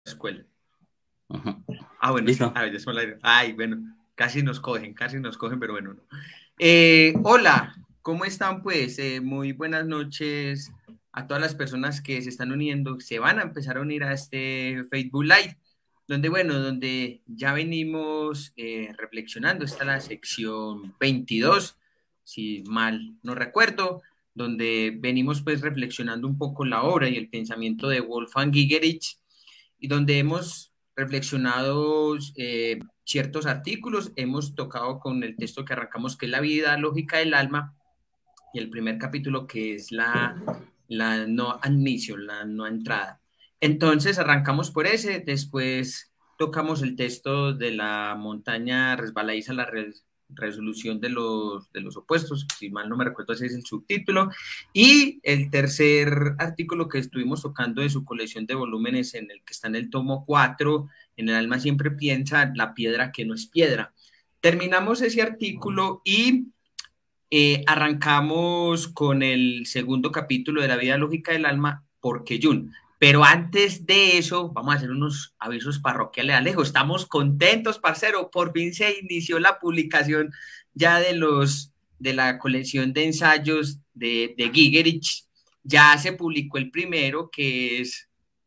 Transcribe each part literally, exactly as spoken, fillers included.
Escuela. Ujú. Ah, bueno, es que, Listo. a ver, después la- ay, bueno, casi nos cogen, casi nos cogen, pero bueno, no. Eh, hola, ¿cómo están pues? Eh, muy buenas noches a todas las personas que se están uniendo, se van a empezar a unir a este Facebook Live, donde, bueno, donde ya venimos eh, reflexionando, está la sección veintidós, si mal no recuerdo, donde venimos pues reflexionando un poco la obra y el pensamiento de Wolfgang Gigerich, y donde hemos reflexionado eh, ciertos artículos, hemos tocado con el texto que arrancamos, que es la vida lógica del alma, y el primer capítulo que es la, la no admisión, la no entrada. Entonces arrancamos por ese, después tocamos el texto de la montaña resbaladiza, la res, resolución de los, de los opuestos, si mal no me recuerdo ese es el subtítulo, y el tercer artículo que estuvimos tocando de su colección de volúmenes en el que está en el tomo cuatro, en el alma siempre piensa, la piedra que no es piedra. Terminamos ese artículo y eh, arrancamos con el segundo capítulo de la vida lógica del alma, porque Jun. Pero antes de eso, vamos a hacer unos avisos parroquiales, Alejo. Estamos contentos, parcero. Por fin se inició la publicación ya de los de la colección de ensayos de, de Gigerich. Ya se publicó el primero, que es,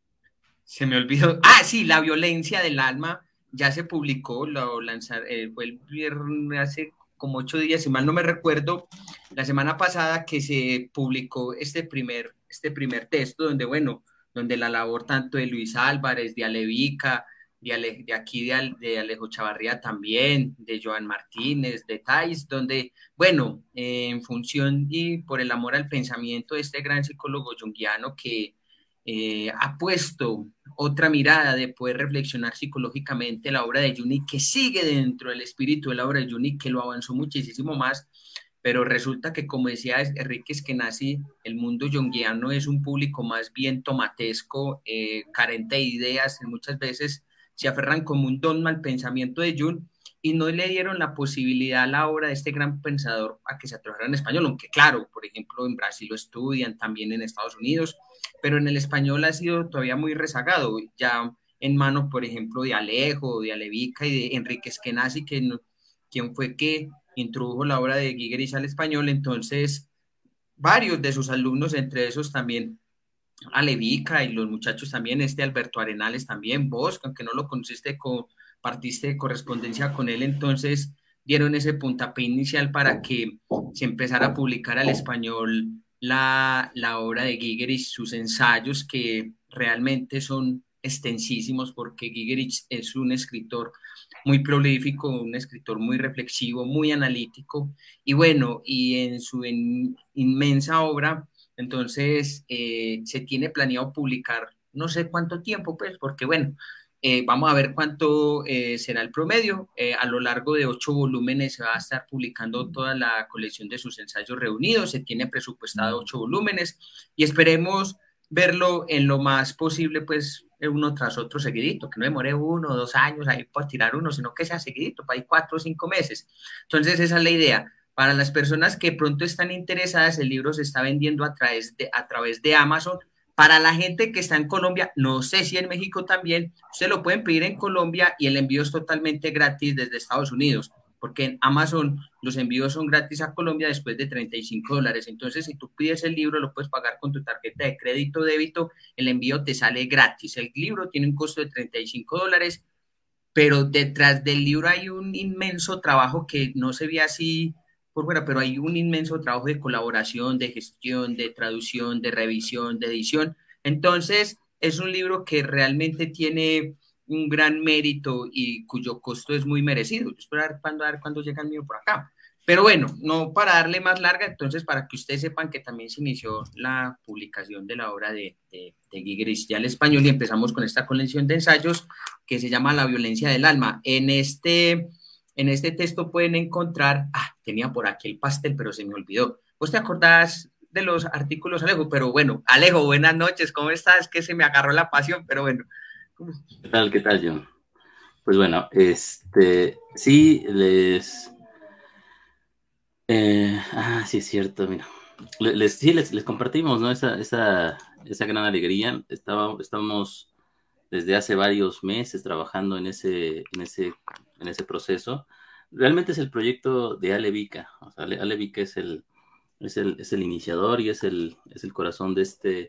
se me olvidó. Ah, sí, La violencia del alma. Ya se publicó, lo lanzaron, eh, fue el viernes, hace como ocho días, si mal no me recuerdo, la semana pasada que se publicó este primer, este primer texto, donde, bueno, donde la labor tanto de Luis Álvarez, de Alevica, de, Ale, de aquí de, de, Alejo Chavarría también, de Joan Martínez, de Thais, donde, bueno, eh, en función y por el amor al pensamiento de este gran psicólogo junguiano que eh, ha puesto otra mirada de poder reflexionar psicológicamente la obra de Jung, que sigue dentro del espíritu de la obra de Jung, que lo avanzó muchísimo más, pero resulta que, como decía Enrique Eskenazi, el mundo junguiano es un público más bien tomatesco, eh, carente de ideas, y muchas veces se aferran como un dogma al pensamiento de Jung y no le dieron la posibilidad a la obra de este gran pensador a que se atrojera en español, aunque claro, por ejemplo, en Brasil lo estudian, también en Estados Unidos, pero en el español ha sido todavía muy rezagado, ya en manos, por ejemplo, de Alejo, de Alevica y de Enrique Eskenazi, que no, quien fue que introdujo la obra de Gigerich al español. Entonces varios de sus alumnos, entre esos también Alevica y los muchachos también, este Alberto Arenales también, vos, aunque no lo conociste, compartiste de correspondencia con él, entonces dieron ese puntapié inicial para que se empezara a publicar al español la, la obra de Gigerich, sus ensayos que realmente son extensísimos porque Gigerich es un escritor muy prolífico, un escritor muy reflexivo, muy analítico y bueno, y en su en, inmensa obra entonces, eh, se tiene planeado publicar no sé cuánto tiempo, pues, porque bueno, eh, vamos a ver cuánto eh, será el promedio. Eh, a lo largo de ocho volúmenes se va a estar publicando toda la colección de sus ensayos reunidos. Se tiene presupuestado ocho volúmenes y esperemos verlo en lo más posible, pues, uno tras otro seguidito, que no demore uno o dos años ahí por tirar uno, sino que sea seguidito, para ahí cuatro o cinco meses. Entonces, esa es la idea. Para las personas que pronto están interesadas, el libro se está vendiendo a través de, a través de Amazon. Para la gente que está en Colombia, no sé si en México también, usted lo pueden pedir en Colombia y el envío es totalmente gratis desde Estados Unidos, porque en Amazon los envíos son gratis a Colombia después de treinta y cinco dólares. Entonces, si tú pides el libro, lo puedes pagar con tu tarjeta de crédito o débito, el envío te sale gratis. El libro tiene un costo de treinta y cinco dólares, pero detrás del libro hay un inmenso trabajo que no se ve así por fuera, pero hay un inmenso trabajo de colaboración, de gestión, de traducción, de revisión, de edición. Entonces, es un libro que realmente tiene un gran mérito y cuyo costo es muy merecido. Yo espero a ver cuándo, a ver cuándo llega el mío por acá. Pero bueno, no para darle más larga, entonces para que ustedes sepan que también se inició la publicación de la obra de, de, de Gigerich ya al español y empezamos con esta colección de ensayos que se llama La violencia del alma. En este, en este texto pueden encontrar, ah, tenía por aquí el pastel, pero se me olvidó. ¿Vos te acordás de los artículos, Alejo? Pero bueno, Alejo, buenas noches, ¿cómo estás? Que se me agarró la pasión, pero bueno. ¿Qué tal? ¿Qué tal, John? Pues bueno, este, sí, les, eh, ah, sí es cierto, mira, les, sí, les, les compartimos, ¿no? Esa, esa, esa gran alegría. Estaba, estábamos desde hace varios meses trabajando en ese, en ese, en ese proceso. Realmente es el proyecto de Ale Vica. O sea, Ale, Ale Vica es el, es el, es el iniciador y es el, es el corazón de este,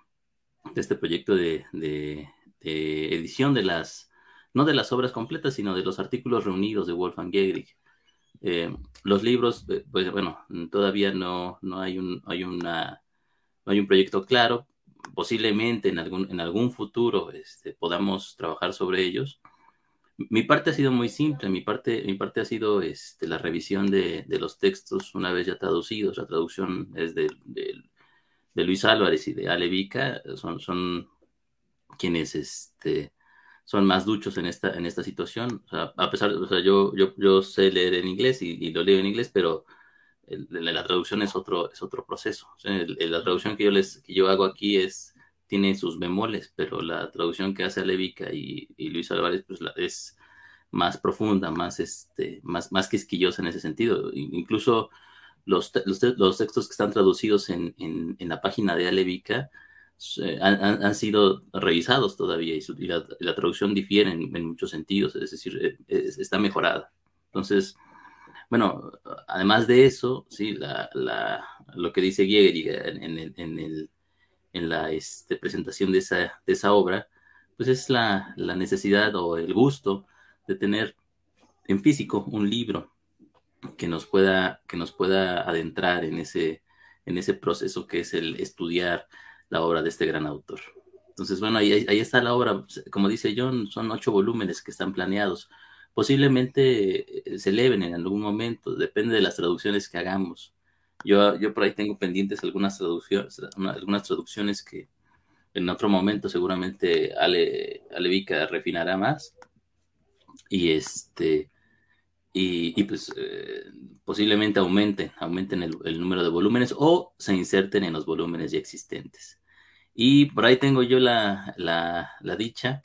de este proyecto de, de, de edición de las, no de las obras completas, sino de los artículos reunidos de Wolfgang Gehrig. Eh, los libros, eh, pues bueno, todavía no, no hay un, hay una, no hay un proyecto claro. Posiblemente en algún, en algún futuro este, podamos trabajar sobre ellos. Mi parte ha sido muy simple, mi parte, mi parte ha sido este, la revisión de, de los textos una vez ya traducidos. La traducción es de, de, de Luis Álvarez y de Ale Vica, son, son quienes este, son más duchos en esta, en esta situación. O sea, a pesar, o sea, yo, yo, yo sé leer en inglés y, y lo leo en inglés, pero el, la traducción es otro, es otro proceso. O sea, el, el, la traducción que yo, les, que yo hago aquí es, tiene sus bemoles, pero la traducción que hace Alevica y, y Luis Álvarez pues, la, es más profunda, más, este, más, más quisquillosa en ese sentido. Incluso los, te, los, te, los textos que están traducidos en, en, en la página de Alevica eh, han, han, sido revisados todavía y, su, y la, la, traducción difiere en, en, muchos sentidos, es decir, es, está mejorada. Entonces, bueno, además de eso, sí, la, la, lo que dice Gehrig en, en, el, en, el, en la este, presentación de esa, de esa obra, pues es la, la necesidad o el gusto de tener en físico un libro que nos pueda, que nos pueda adentrar en ese, en ese proceso que es el estudiar la obra de este gran autor. Entonces, bueno, ahí, ahí está la obra, como dice John, son ocho volúmenes que están planeados. Posiblemente se eleven en algún momento, depende de las traducciones que hagamos. Yo, yo por ahí tengo pendientes algunas traducciones, algunas traducciones que en otro momento seguramente Ale, Ale Vica refinará más. Y este y, y pues eh, posiblemente aumenten, aumenten el, el número de volúmenes o se inserten en los volúmenes ya existentes. Y por ahí tengo yo la, la, la dicha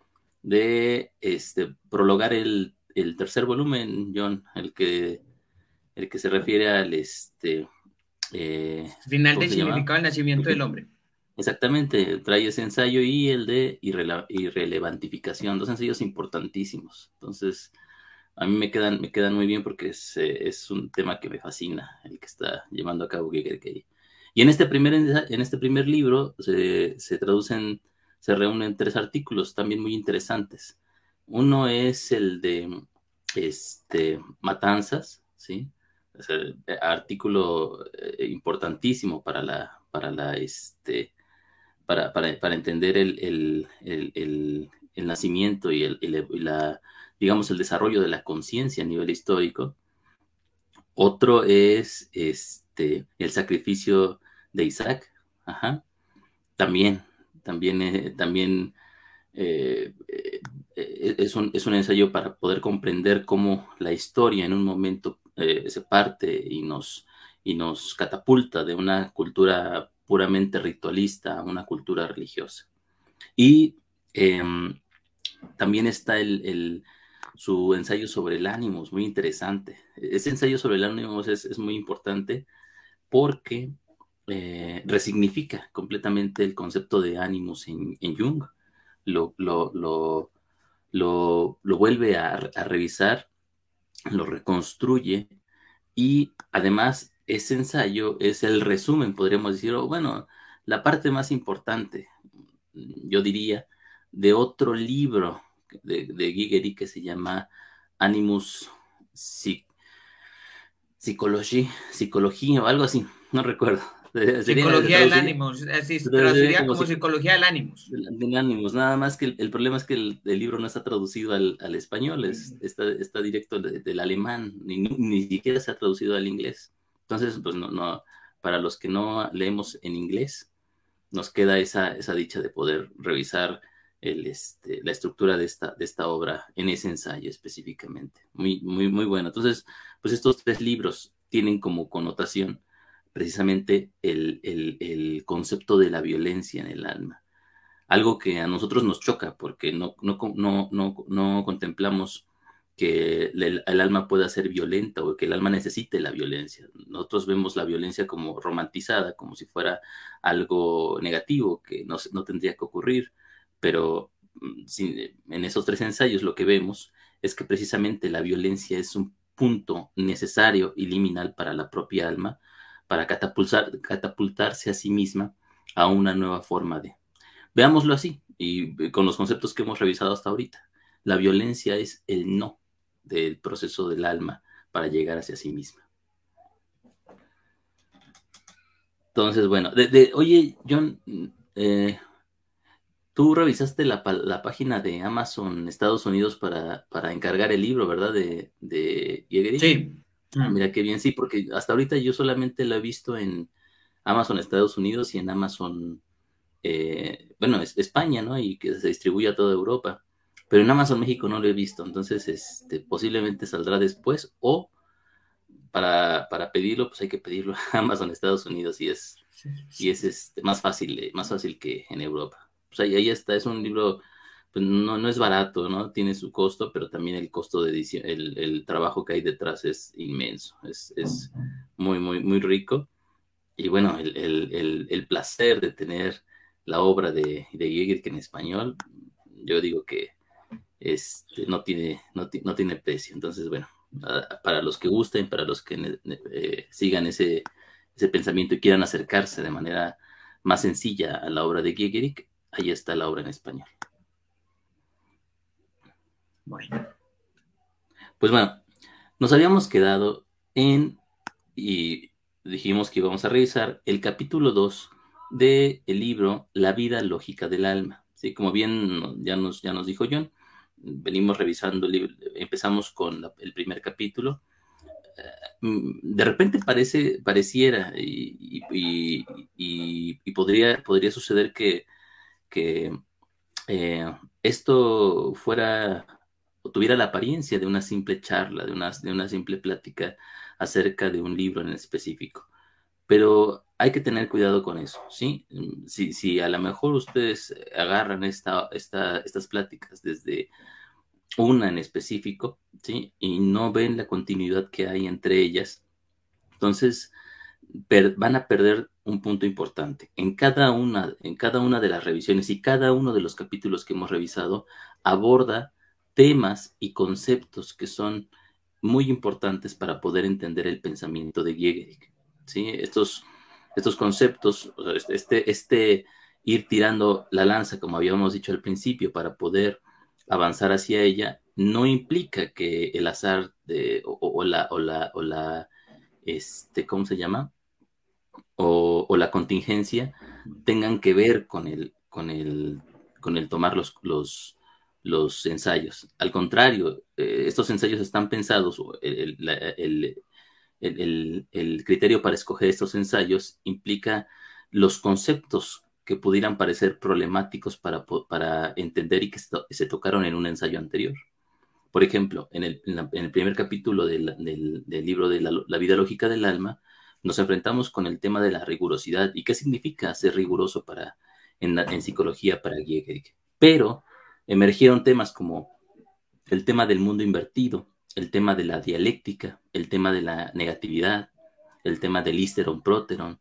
de este, prologar el, el tercer volumen, John, el que, el que se refiere al este, eh, Final ¿cómo del se llama? significado del nacimiento del hombre. Exactamente, trae ese ensayo y el de irrele irrelevantificación, dos ensayos importantísimos. Entonces, a mí me quedan, me quedan muy bien porque es, eh, es un tema que me fascina, el que está llevando a cabo Gehrig. Y en este primer, en este primer libro se, se traducen, se reúnen tres artículos también muy interesantes. Uno es el de este, matanzas, ¿sí? Es el artículo eh, importantísimo para la, para la, este, para, para, para entender el, el, el, el, el nacimiento y, el, el, y la, digamos, el desarrollo de la conciencia a nivel histórico. Otro es este, el sacrificio de Isaac. Ajá. También, también, eh, también eh, eh, es, un, es un ensayo para poder comprender cómo la historia en un momento eh, se parte y nos, y nos catapulta de una cultura puramente ritualista a una cultura religiosa. Y eh, también está el, el, su ensayo sobre el ánimos, muy interesante. Ese ensayo sobre el ánimos es, es muy importante porque eh, resignifica completamente el concepto de ánimos en, en Jung. Lo, lo, lo, lo, lo vuelve a, a revisar, lo reconstruye y además ese ensayo es el resumen, podríamos decir, o bueno, la parte más importante, yo diría, de otro libro de, de Gehrig que se llama Animus Psy, Psicología, Psicología o algo así, no recuerdo. Sería, psicología del ánimo, así se traduciría como si, psicología del ánimo. Del, del ánimos, nada más que el, el problema es que el, el, libro no está traducido al, al español, es, está, está directo de, del alemán, ni, ni siquiera se ha traducido al inglés. Entonces, pues no, no, para los que no leemos en inglés, nos queda esa, esa dicha de poder revisar el, este, la estructura de esta, de esta obra en ese ensayo específicamente. Muy, muy, muy bueno. Entonces, pues estos tres libros tienen como connotación precisamente el, el, el concepto de la violencia en el alma. Algo que a nosotros nos choca porque no, no, no, no, no contemplamos que el, el alma pueda ser violenta o que el alma necesite la violencia. Nosotros vemos la violencia como romantizada, como si fuera algo negativo que no, no tendría que ocurrir, pero en esos tres ensayos lo que vemos es que precisamente la violencia es un punto necesario y liminal para la propia alma, para catapultar, catapultarse a sí misma a una nueva forma de. Veámoslo así, y con los conceptos que hemos revisado hasta ahorita. La violencia es el no del proceso del alma para llegar hacia sí misma. Entonces, bueno, de, de, oye, John, eh, tú revisaste la, la, página de Amazon Estados Unidos para, para encargar el libro, ¿verdad? De, de Jägerich. Sí. Ah, mira qué bien, sí, porque hasta ahorita yo solamente lo he visto en Amazon Estados Unidos y en Amazon, eh, bueno, es España, ¿no? Y que se distribuye a toda Europa. Pero en Amazon México no lo he visto, entonces este, posiblemente saldrá después o para, para pedirlo, pues hay que pedirlo a Amazon Estados Unidos y es, sí, sí. Y es este, más fácil, más fácil que en Europa. Pues ahí, ahí está, es un libro, pues no, no es barato, ¿no? Tiene su costo, pero también el costo de edición, el, el trabajo que hay detrás es inmenso, es, es muy, muy, muy rico. Y bueno, el, el, el, el placer de tener la obra de, de Jägerich en español, yo digo que este, no, tiene, no, no tiene precio. Entonces, bueno, para los que gusten, para los que eh, sigan ese, ese pensamiento y quieran acercarse de manera más sencilla a la obra de Jägerich, ahí está la obra en español. Bueno. Pues bueno, nos habíamos quedado en, y dijimos que íbamos a revisar el capítulo dos del libro La vida lógica del alma. ¿Sí? Como bien ya nos, ya nos dijo John, venimos revisando, empezamos con la, el primer capítulo. De repente parece, pareciera y, y, y, y podría, podría suceder que, que eh, esto fuera o tuviera la apariencia de una simple charla, de una, de una simple plática acerca de un libro en específico. Pero hay que tener cuidado con eso, ¿sí? Si, si a lo mejor ustedes agarran esta, esta, estas pláticas desde una en específico, ¿sí? Y no ven la continuidad que hay entre ellas, entonces per, van a perder un punto importante. En cada, una, en cada una de las revisiones y cada uno de los capítulos que hemos revisado aborda temas y conceptos que son muy importantes para poder entender el pensamiento de Jägerich, ¿sí? Estos, estos conceptos, este, este ir tirando la lanza, como habíamos dicho al principio, para poder avanzar hacia ella, no implica que el azar de, o, o, la, o, la, o la, este, ¿cómo se llama? O, o la contingencia tengan que ver con el, con el, con el tomar los, los, los ensayos. Al contrario, eh, estos ensayos están pensados, el, el, el, el, el criterio para escoger estos ensayos implica los conceptos que pudieran parecer problemáticos para, para entender y que se, se tocaron en un ensayo anterior. Por ejemplo, en el, en la, en el primer capítulo del, del, del libro de la, la vida lógica del alma, nos enfrentamos con el tema de la rigurosidad y qué significa ser riguroso para, en, la, en psicología para Jägerich. Pero emergieron temas como el tema del mundo invertido, el tema de la dialéctica, el tema de la negatividad, el tema del histeron próteron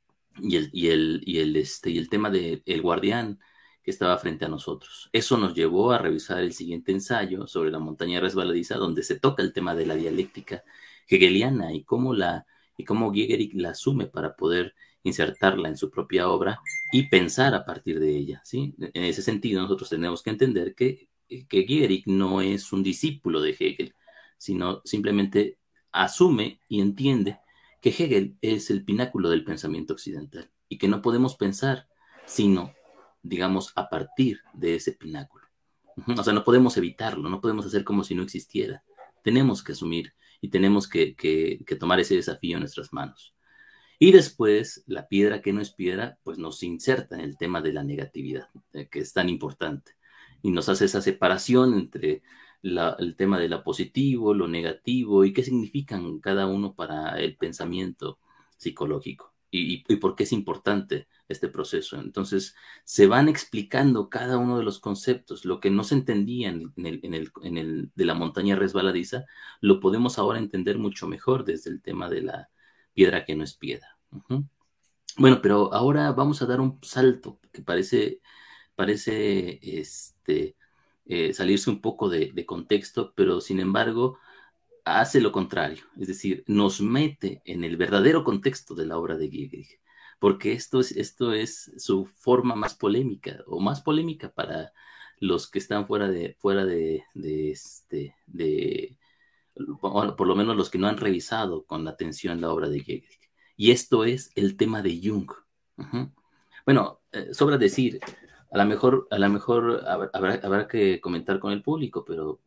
y el, y el, y el, este, y el tema del de guardián que estaba frente a nosotros. Eso nos llevó a revisar el siguiente ensayo sobre la montaña resbaladiza, donde se toca el tema de la dialéctica hegeliana y cómo, la, y cómo Jägerich la asume para poder insertarla en su propia obra y pensar a partir de ella, ¿sí? En ese sentido, nosotros tenemos que entender que, que Jägerich no es un discípulo de Hegel, sino simplemente asume y entiende que Hegel es el pináculo del pensamiento occidental y que no podemos pensar sino, digamos, a partir de ese pináculo. O sea, no podemos evitarlo, no podemos hacer como si no existiera. Tenemos que asumir y tenemos que, que, que tomar ese desafío en nuestras manos. Y después, la piedra que no es piedra, pues nos inserta en el tema de la negatividad, eh, que es tan importante. Y nos hace esa separación entre la, el tema de lo positivo, lo negativo, y qué significan cada uno para el pensamiento psicológico. Y, y, y por qué es importante este proceso. Entonces, se van explicando cada uno de los conceptos. Lo que no se entendía en el, en el, en el de la montaña resbaladiza, lo podemos ahora entender mucho mejor desde el tema de la piedra que no es piedra. Uh-huh. Bueno, pero ahora vamos a dar un salto que parece, parece este, eh, salirse un poco de, de contexto, pero sin embargo hace lo contrario, es decir, nos mete en el verdadero contexto de la obra de Giegerich, porque esto es, esto es su forma más polémica, o más polémica para los que están fuera de, fuera de, de este, de, bueno, por lo menos los que no han revisado con atención la obra de Giegerich. Y esto es el tema de Jung. Uh-huh. Bueno, eh, sobra decir, a lo mejor, a lo mejor habrá, habrá que comentar con el público, pero,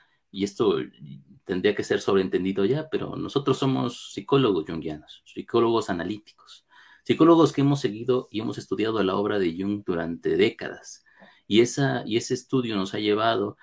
y esto tendría que ser sobreentendido ya, pero nosotros somos psicólogos jungianos, psicólogos analíticos, psicólogos que hemos seguido y hemos estudiado la obra de Jung durante décadas. Y, esa, y ese estudio nos ha llevado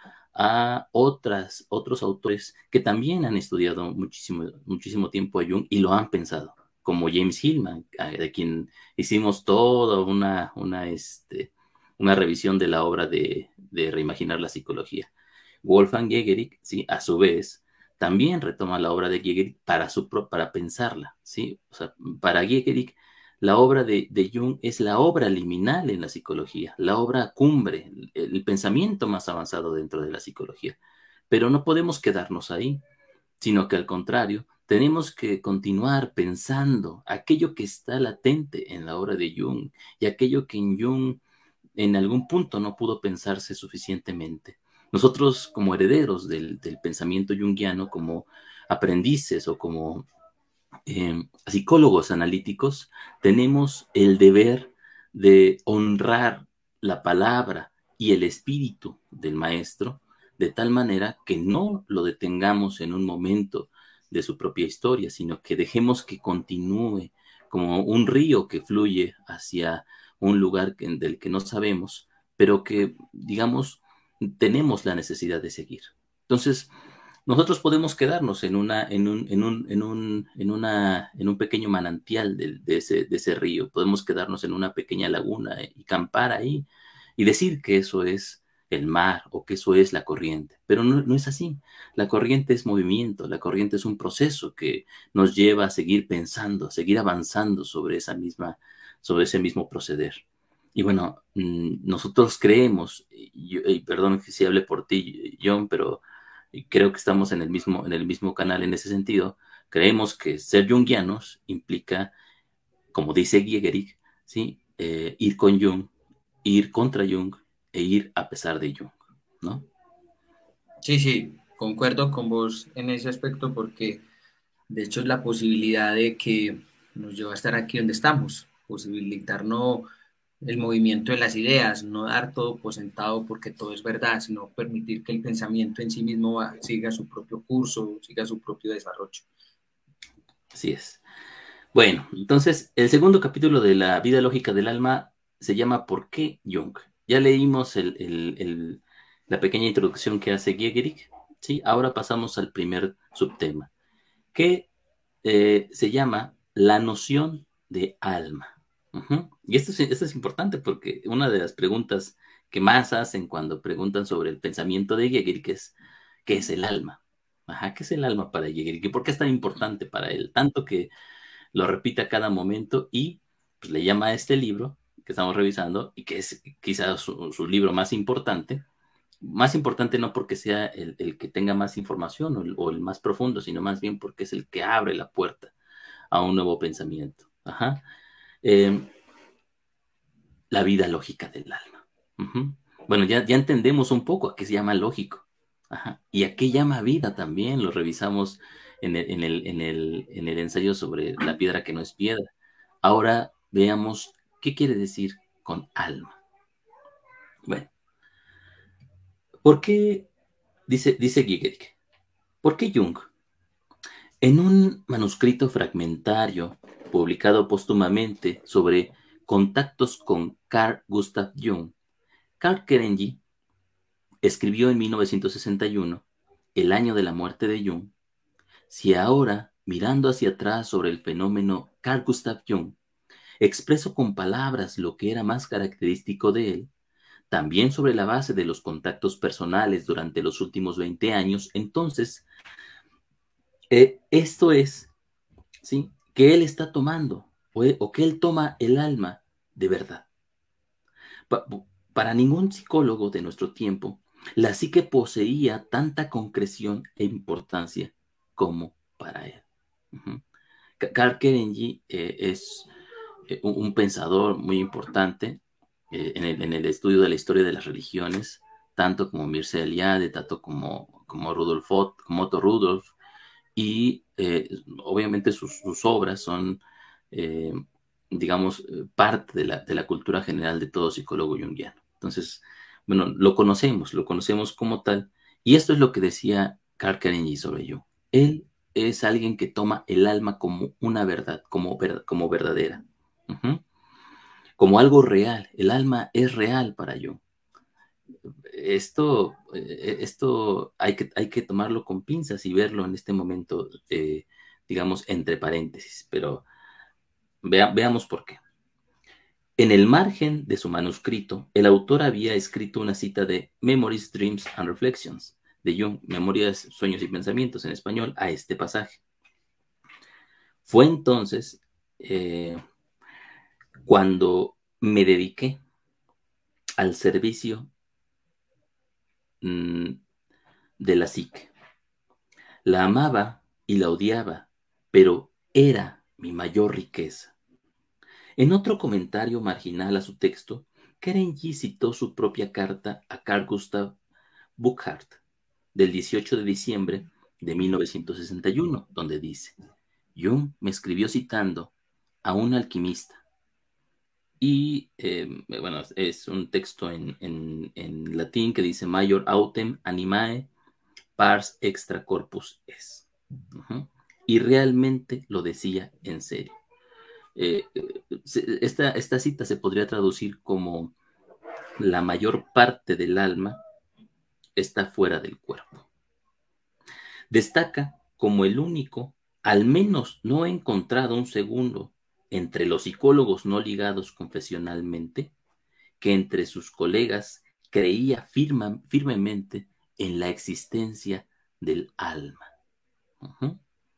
a otras, otros autores que también han estudiado muchísimo, muchísimo tiempo a Jung y lo han pensado, como James Hillman, de quien hicimos toda una, una, este, una revisión de la obra de, de Reimaginar la Psicología. Wolfgang Giegerich, ¿sí? A su vez, también retoma la obra de Giegerich para, su, para pensarla, ¿sí? O sea, para Giegerich, la obra de, de Jung es la obra liminal en la psicología, la obra cumbre, el, el pensamiento más avanzado dentro de la psicología. Pero no podemos quedarnos ahí, sino que al contrario, tenemos que continuar pensando aquello que está latente en la obra de Jung y aquello que en Jung en algún punto no pudo pensarse suficientemente. Nosotros, como herederos del, del pensamiento junguiano, como aprendices o como eh, psicólogos analíticos, tenemos el deber de honrar la palabra y el espíritu del maestro de tal manera que no lo detengamos en un momento de su propia historia, sino que dejemos que continúe como un río que fluye hacia un lugar que, del que no sabemos, pero que, digamos, tenemos la necesidad de seguir. Entonces, nosotros podemos quedarnos en una, en un, en un, en un, en una, en un pequeño manantial de, de, ese, de ese río, podemos quedarnos en una pequeña laguna y campar ahí y decir que eso es el mar o que eso es la corriente, pero no, no es así. La corriente es movimiento, la corriente es un proceso que nos lleva a seguir pensando, a seguir avanzando sobre esa misma, sobre ese mismo proceder. Y bueno, nosotros creemos, y, y perdón que si hable por ti, John, pero creo que estamos en el mismo, en el mismo canal en ese sentido. Creemos que ser junguianos implica, como dice Giegerich, ¿sí? Eh, ir con Jung, ir contra Jung e ir a pesar de Jung, ¿no? Sí, sí, concuerdo con vos en ese aspecto porque de hecho es la posibilidad de que nos lleva a estar aquí donde estamos, posibilitarnos el movimiento de las ideas, no dar todo por sentado porque todo es verdad, sino permitir que el pensamiento en sí mismo va, siga su propio curso, siga su propio desarrollo. Así es. Bueno, entonces el segundo capítulo de la vida lógica del alma se llama ¿Por qué Jung? Ya leímos el, el, el, la pequeña introducción que hace Giegerich, ¿sí? Ahora pasamos al primer subtema, que eh, se llama la noción de alma. Uh-huh. Y esto es, esto es importante porque una de las preguntas que más hacen cuando preguntan sobre el pensamiento de Giegerich es ¿qué es el alma? Ajá, ¿qué es el alma para Giegerich? ¿Y por qué es tan importante para él? Tanto que lo repite a cada momento y pues, le llama a este libro que estamos revisando y que es quizás su, su libro más importante, más importante no porque sea el, el que tenga más información o el, o el, más profundo, sino más bien porque es el que abre la puerta a un nuevo pensamiento. Ajá. Eh, la vida lógica del alma. Uh-huh. Bueno, ya, ya entendemos un poco a qué se llama lógico. Ajá. Y a qué llama vida también, lo revisamos en el, en, el, en, el, en el ensayo sobre la piedra que no es piedra. Ahora veamos qué quiere decir con alma. Bueno, ¿por qué? Dice, dice Giegerich, ¿por qué Jung? En un manuscrito fragmentario publicado póstumamente sobre contactos con Carl Gustav Jung, Carl Kerenyi escribió en mil novecientos sesenta y uno, el año de la muerte de Jung: si ahora, mirando hacia atrás sobre el fenómeno Carl Gustav Jung, expreso con palabras lo que era más característico de él, también sobre la base de los contactos personales durante los últimos veinte años, entonces, eh, esto es, ¿sí?, que él está tomando, o, o que él toma el alma de verdad. Pa Para ningún psicólogo de nuestro tiempo, la psique poseía tanta concreción e importancia como para él. Uh-huh. Karl Kerenyi eh, es eh, un, un pensador muy importante eh, en, el, en, el, estudio de la historia de las religiones, tanto como Mircea Eliade, tanto como, como Rudolf Ott, como Otto Rudolf, y eh, obviamente sus, sus, obras son, eh, digamos, parte de la, de la cultura general de todo psicólogo junguiano. Entonces, bueno, lo conocemos, lo conocemos como tal, y esto es lo que decía Karl Kerenyi sobre Jung. Él es alguien que toma el alma como una verdad, como, ver, como verdadera, uh-huh. como algo real. El alma es real para Jung. Esto, eh, esto hay, que, hay que tomarlo con pinzas y verlo en este momento, eh, digamos, entre paréntesis, pero vea, veamos por qué. En el margen de su manuscrito, el autor había escrito una cita de Memories, Dreams and Reflections, de Jung, Memorias, Sueños y Pensamientos en español, a este pasaje. Fue entonces eh, cuando me dediqué al servicio mmm, de la psique. La amaba y la odiaba, pero era mi mayor riqueza. En otro comentario marginal a su texto, Kerenyi citó su propia carta a Carl Gustav Burckhardt del dieciocho de diciembre de mil novecientos sesenta y uno, donde dice: Jung me escribió citando a un alquimista. Y eh, bueno, es un texto en, en, en latín que dice: Major autem animae pars extra corpus es. Uh-huh. Y realmente lo decía en serio. Eh, esta, esta cita se podría traducir como: la mayor parte del alma está fuera del cuerpo. Destaca como el único, al menos no he encontrado un segundo entre los psicólogos no ligados confesionalmente, que entre sus colegas creía firma, firmemente en la existencia del alma. Uh-huh.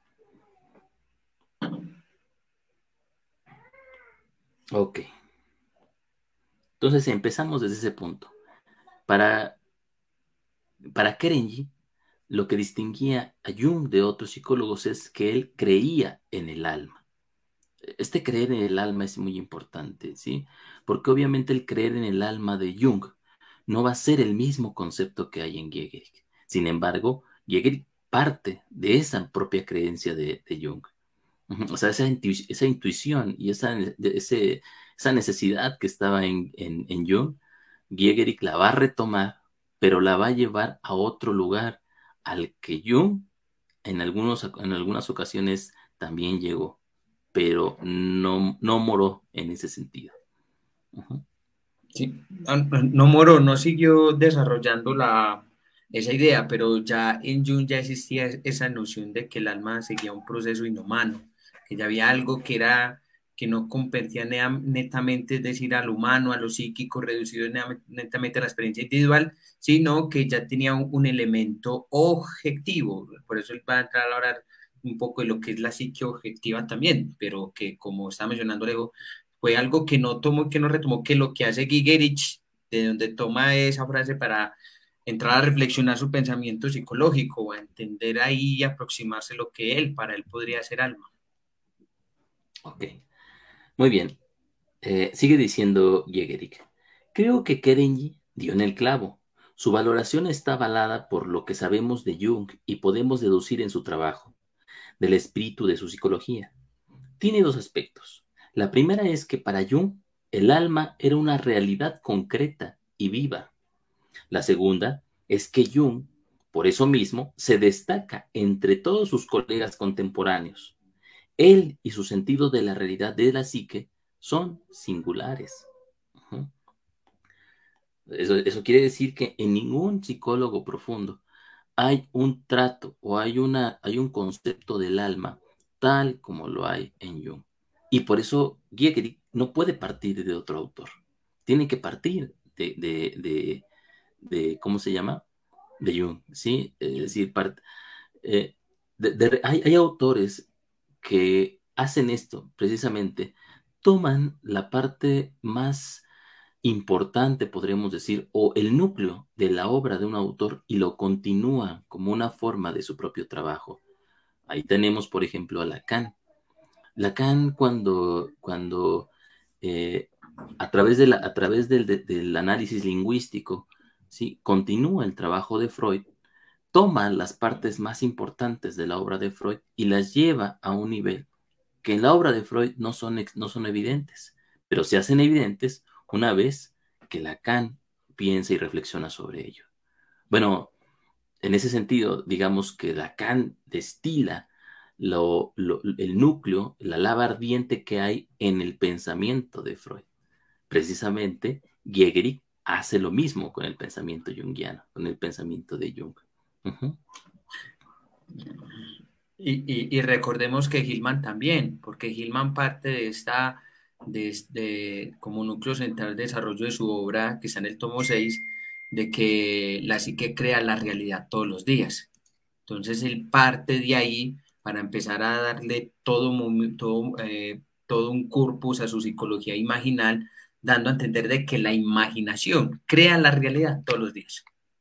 Ok. Entonces empezamos desde ese punto. Para, para Kerenyi, lo que distinguía a Jung de otros psicólogos es que él creía en el alma. Este creer en el alma es muy importante, ¿sí? Porque obviamente el creer en el alma de Jung no va a ser el mismo concepto que hay en Giegerich. Sin embargo, Giegerich parte de esa propia creencia de, de Jung. O sea, esa, intu esa intuición y esa, ese, esa necesidad que estaba en, en, en Jung, Giegerich la va a retomar, pero la va a llevar a otro lugar al que Jung en, algunos, en algunas ocasiones también llegó, pero no, no moró en ese sentido. Uh-huh. Sí, no moró, no siguió desarrollando la, esa idea, pero ya en Jung ya existía esa noción de que el alma seguía un proceso inhumano, que ya había algo que era que no competía netamente, es decir, al humano, a lo psíquico, reducido netamente a la experiencia individual, sino que ya tenía un, un elemento objetivo. Por eso él va a entrar a hablar un poco de lo que es la psique objetiva también, pero que, como estaba mencionando Lego, fue algo que no tomó, que no retomó, que lo que hace Gigerich, de donde toma esa frase para entrar a reflexionar su pensamiento psicológico, o a entender ahí y aproximarse lo que él, para él podría ser alma. Ok, muy bien. Eh, sigue diciendo Giegerich: creo que Kerenyi dio en el clavo. Su valoración está avalada por lo que sabemos de Jung y podemos deducir en su trabajo, del espíritu de su psicología. Tiene dos aspectos. La primera es que para Jung el alma era una realidad concreta y viva. La segunda es que Jung, por eso mismo, se destaca entre todos sus colegas contemporáneos. Él y su sentido de la realidad de la psique son singulares. Uh-huh. Eso, eso quiere decir que en ningún psicólogo profundo hay un trato o hay, una, hay un concepto del alma tal como lo hay en Jung. Y por eso Giegerich no puede partir de otro autor. Tiene que partir de, de, de, de ¿cómo se llama? De Jung, ¿sí? Es decir, part, eh, de, de, hay, hay autores que hacen esto precisamente, toman la parte más importante, podríamos decir, o el núcleo de la obra de un autor y lo continúa como una forma de su propio trabajo. Ahí tenemos, por ejemplo, a Lacan. Lacan cuando, cuando eh, a través, de la, a través del, de, del análisis lingüístico, ¿sí?, continúa el trabajo de Freud, toma las partes más importantes de la obra de Freud y las lleva a un nivel que en la obra de Freud no son, no son evidentes, pero se hacen evidentes una vez que Lacan piensa y reflexiona sobre ello. Bueno, en ese sentido, digamos que Lacan destila lo, lo, el núcleo, la lava ardiente que hay en el pensamiento de Freud. Precisamente, Giegerich hace lo mismo con el pensamiento junguiano, con el pensamiento de Jung. Uh-huh. Y, y, y recordemos que Hillman también, porque Hillman parte de esta, de, de, como núcleo central de desarrollo de su obra, que está en el tomo seis, de que la psique crea la realidad todos los días. Entonces él parte de ahí para empezar a darle todo, todo, eh, todo un corpus a su psicología imaginal, dando a entender de que la imaginación crea la realidad todos los días.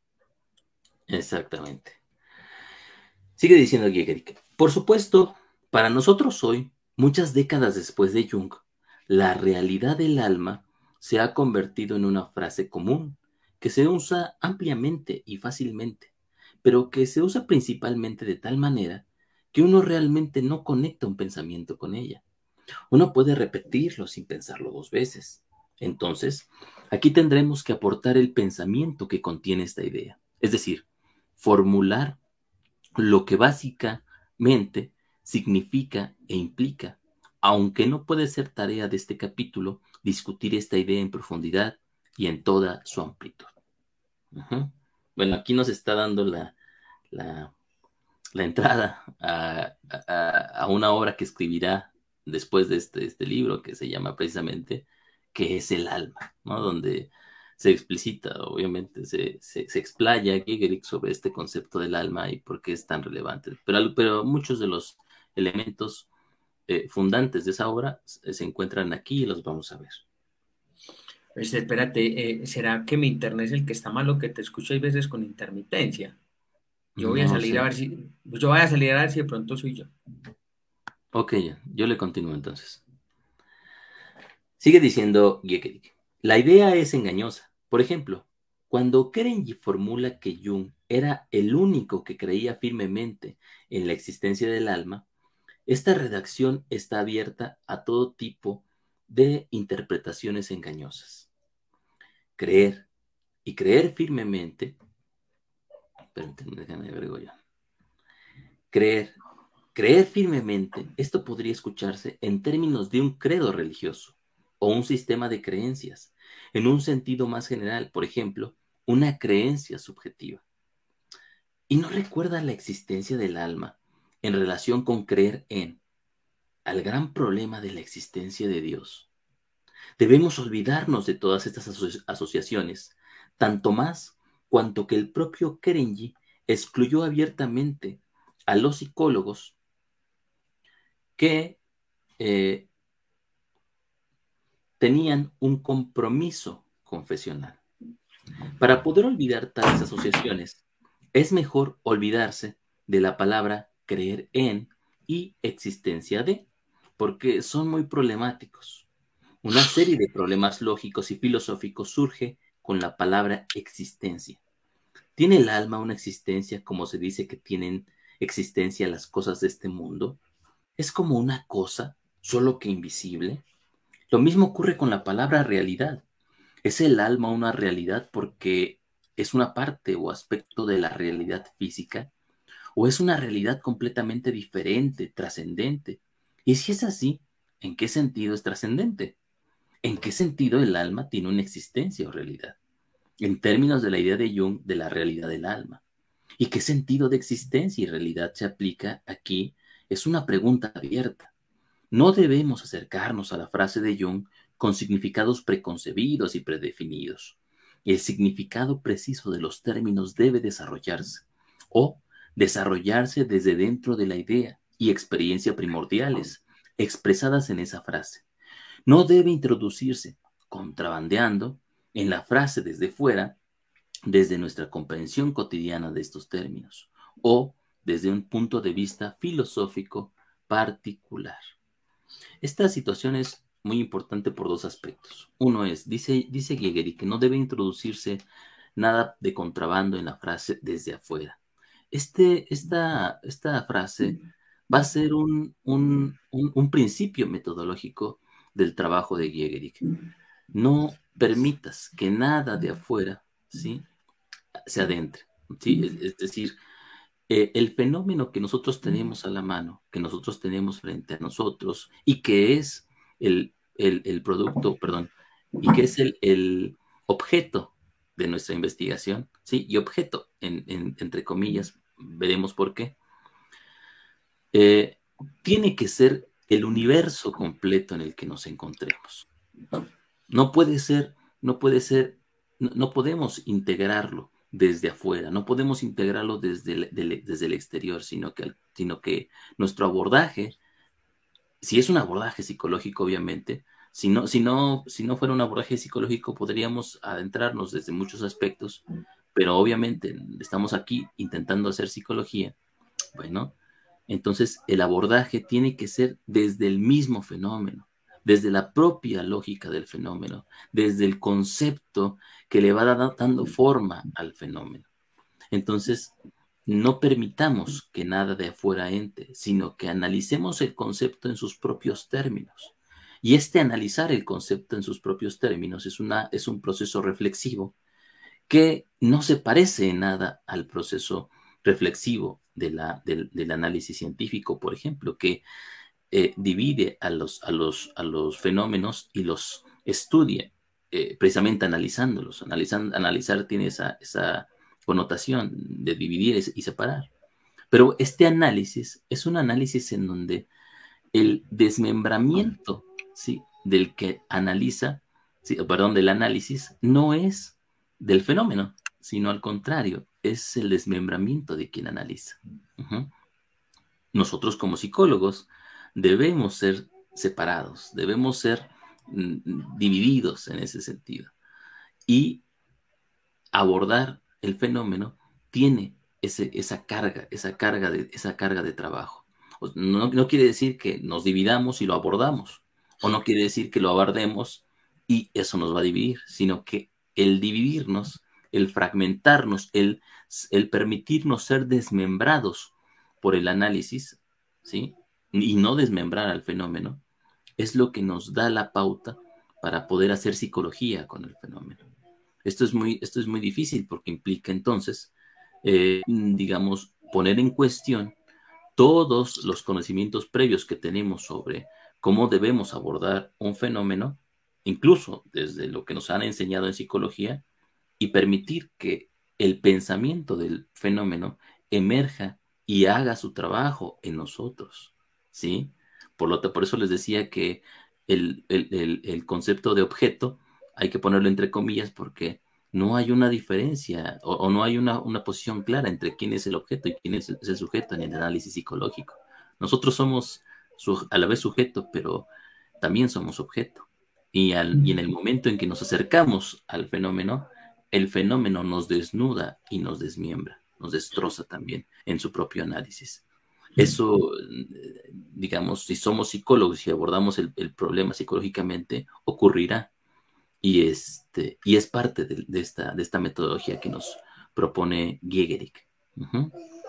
Exactamente. Sigue diciendo Giegerich. Por supuesto, para nosotros hoy, muchas décadas después de Jung, la realidad del alma se ha convertido en una frase común que se usa ampliamente y fácilmente, pero que se usa principalmente de tal manera que uno realmente no conecta un pensamiento con ella. Uno puede repetirlo sin pensarlo dos veces. Entonces, aquí tendremos que aportar el pensamiento que contiene esta idea, es decir, formular lo que básicamente significa e implica, aunque no puede ser tarea de este capítulo discutir esta idea en profundidad y en toda su amplitud. Uh-huh. Bueno, aquí nos está dando la, la, la entrada a, a, a una obra que escribirá después de este, este libro, que se llama precisamente ¿Qué es el alma?, ¿no? Donde se explicita, obviamente, se, se, se explaya Giegerich sobre este concepto del alma y por qué es tan relevante. Pero, pero muchos de los elementos eh, fundantes de esa obra se, se encuentran aquí y los vamos a ver. Pues espérate, eh, ¿será que mi internet es el que está malo, que te escucho hay veces con intermitencia? Yo voy a No salir sé. a ver si, yo voy a salir a ver si de pronto soy yo. Ok, yo le continúo entonces. Sigue diciendo Giegerich. La idea es engañosa. Por ejemplo, cuando Kerenyi formula que Jung era el único que creía firmemente en la existencia del alma, esta redacción está abierta a todo tipo de interpretaciones engañosas. Creer y creer firmemente, permítanme, déjame agrego ya. Creer, creer firmemente, esto podría escucharse en términos de un credo religioso o un sistema de creencias, en un sentido más general, por ejemplo, una creencia subjetiva. Y no recuerda la existencia del alma en relación con creer en, al gran problema de la existencia de Dios. Debemos olvidarnos de todas estas aso- asociaciones, tanto más cuanto que el propio Kerenyi excluyó abiertamente a los psicólogos que eh, tenían un compromiso confesional. Para poder olvidar tales asociaciones, es mejor olvidarse de la palabra creer en y existencia de, porque son muy problemáticos. Una serie de problemas lógicos y filosóficos surge con la palabra existencia. ¿Tiene el alma una existencia como se dice que tienen existencia las cosas de este mundo? ¿Es como una cosa, solo que invisible? Lo mismo ocurre con la palabra realidad. ¿Es el alma una realidad porque es una parte o aspecto de la realidad física? ¿O es una realidad completamente diferente, trascendente? Y si es así, ¿en qué sentido es trascendente? ¿En qué sentido el alma tiene una existencia o realidad? En términos de la idea de Jung de la realidad del alma. ¿Y qué sentido de existencia y realidad se aplica aquí? Es una pregunta abierta. No debemos acercarnos a la frase de Jung con significados preconcebidos y predefinidos. El significado preciso de los términos debe desarrollarse, o desarrollarse desde dentro de la idea y experiencia primordiales expresadas en esa frase. No debe introducirse, contrabandeando, en la frase desde fuera, desde nuestra comprensión cotidiana de estos términos, o desde un punto de vista filosófico particular. Esta situación es muy importante por dos aspectos. Uno es, dice, dice Giegeri, que no debe introducirse nada de contrabando en la frase desde afuera. Este, esta, esta frase va a ser un, un, un, un principio metodológico del trabajo de Giegeri. No permitas que nada de afuera, ¿sí?, se adentre, ¿sí? Es, es decir, eh, el fenómeno que nosotros tenemos a la mano, que nosotros tenemos frente a nosotros y que es el, el, el producto, perdón, y que es el, el objeto de nuestra investigación, ¿sí? Y objeto, en, en, entre comillas, veremos por qué, eh, tiene que ser el universo completo en el que nos encontremos. No puede ser, no puede ser, no, no podemos integrarlo desde afuera, no podemos integrarlo desde el, del, desde el exterior, sino que, sino que nuestro abordaje, si es un abordaje psicológico, obviamente, si no, si no, si no fuera un abordaje psicológico, podríamos adentrarnos desde muchos aspectos, pero obviamente estamos aquí intentando hacer psicología. Bueno, entonces el abordaje tiene que ser desde el mismo fenómeno, desde la propia lógica del fenómeno, desde el concepto que le va dando forma al fenómeno. Entonces, no permitamos que nada de afuera entre, sino que analicemos el concepto en sus propios términos. Y este analizar el concepto en sus propios términos es, una, es un proceso reflexivo que no se parece en nada al proceso reflexivo de la, del, del análisis científico, por ejemplo, que eh, divide a los, a, los, a los fenómenos y los estudia, eh, precisamente analizándolos. Analizan, analizar tiene esa, esa connotación de dividir y separar. Pero este análisis es un análisis en donde el desmembramiento, ¿sí?, del que analiza, ¿sí?, perdón, del análisis, no es del fenómeno, sino al contrario, es el desmembramiento de quien analiza. Uh-huh. Nosotros como psicólogos debemos ser separados, debemos ser mm, divididos en ese sentido. Y abordar el fenómeno tiene ese, esa carga, esa carga de, esa carga de trabajo. No, no quiere decir que nos dividamos y lo abordamos, o no quiere decir que lo abordemos y eso nos va a dividir, sino que el dividirnos, el fragmentarnos, el, el permitirnos ser desmembrados por el análisis, ¿sí?, y no desmembrar al fenómeno, es lo que nos da la pauta para poder hacer psicología con el fenómeno. Esto es muy, esto es muy difícil porque implica entonces, eh, digamos, poner en cuestión todos los conocimientos previos que tenemos sobre cómo debemos abordar un fenómeno, incluso desde lo que nos han enseñado en psicología, y permitir que el pensamiento del fenómeno emerja y haga su trabajo en nosotros, ¿sí? Por, lo, por eso les decía que el, el, el, el concepto de objeto hay que ponerlo entre comillas porque no hay una diferencia o, o no hay una, una posición clara entre quién es el objeto y quién es, es el sujeto en el análisis psicológico. Nosotros somos su, a la vez sujeto, pero también somos objeto. Y, al, y en el momento en que nos acercamos al fenómeno, el fenómeno nos desnuda y nos desmiembra, nos destroza también en su propio análisis. Eso, digamos, si somos psicólogos y abordamos el, el problema psicológicamente, ocurrirá. Y, este, y es parte de, de, esta, de esta metodología que nos propone Giegeri. Uh-huh.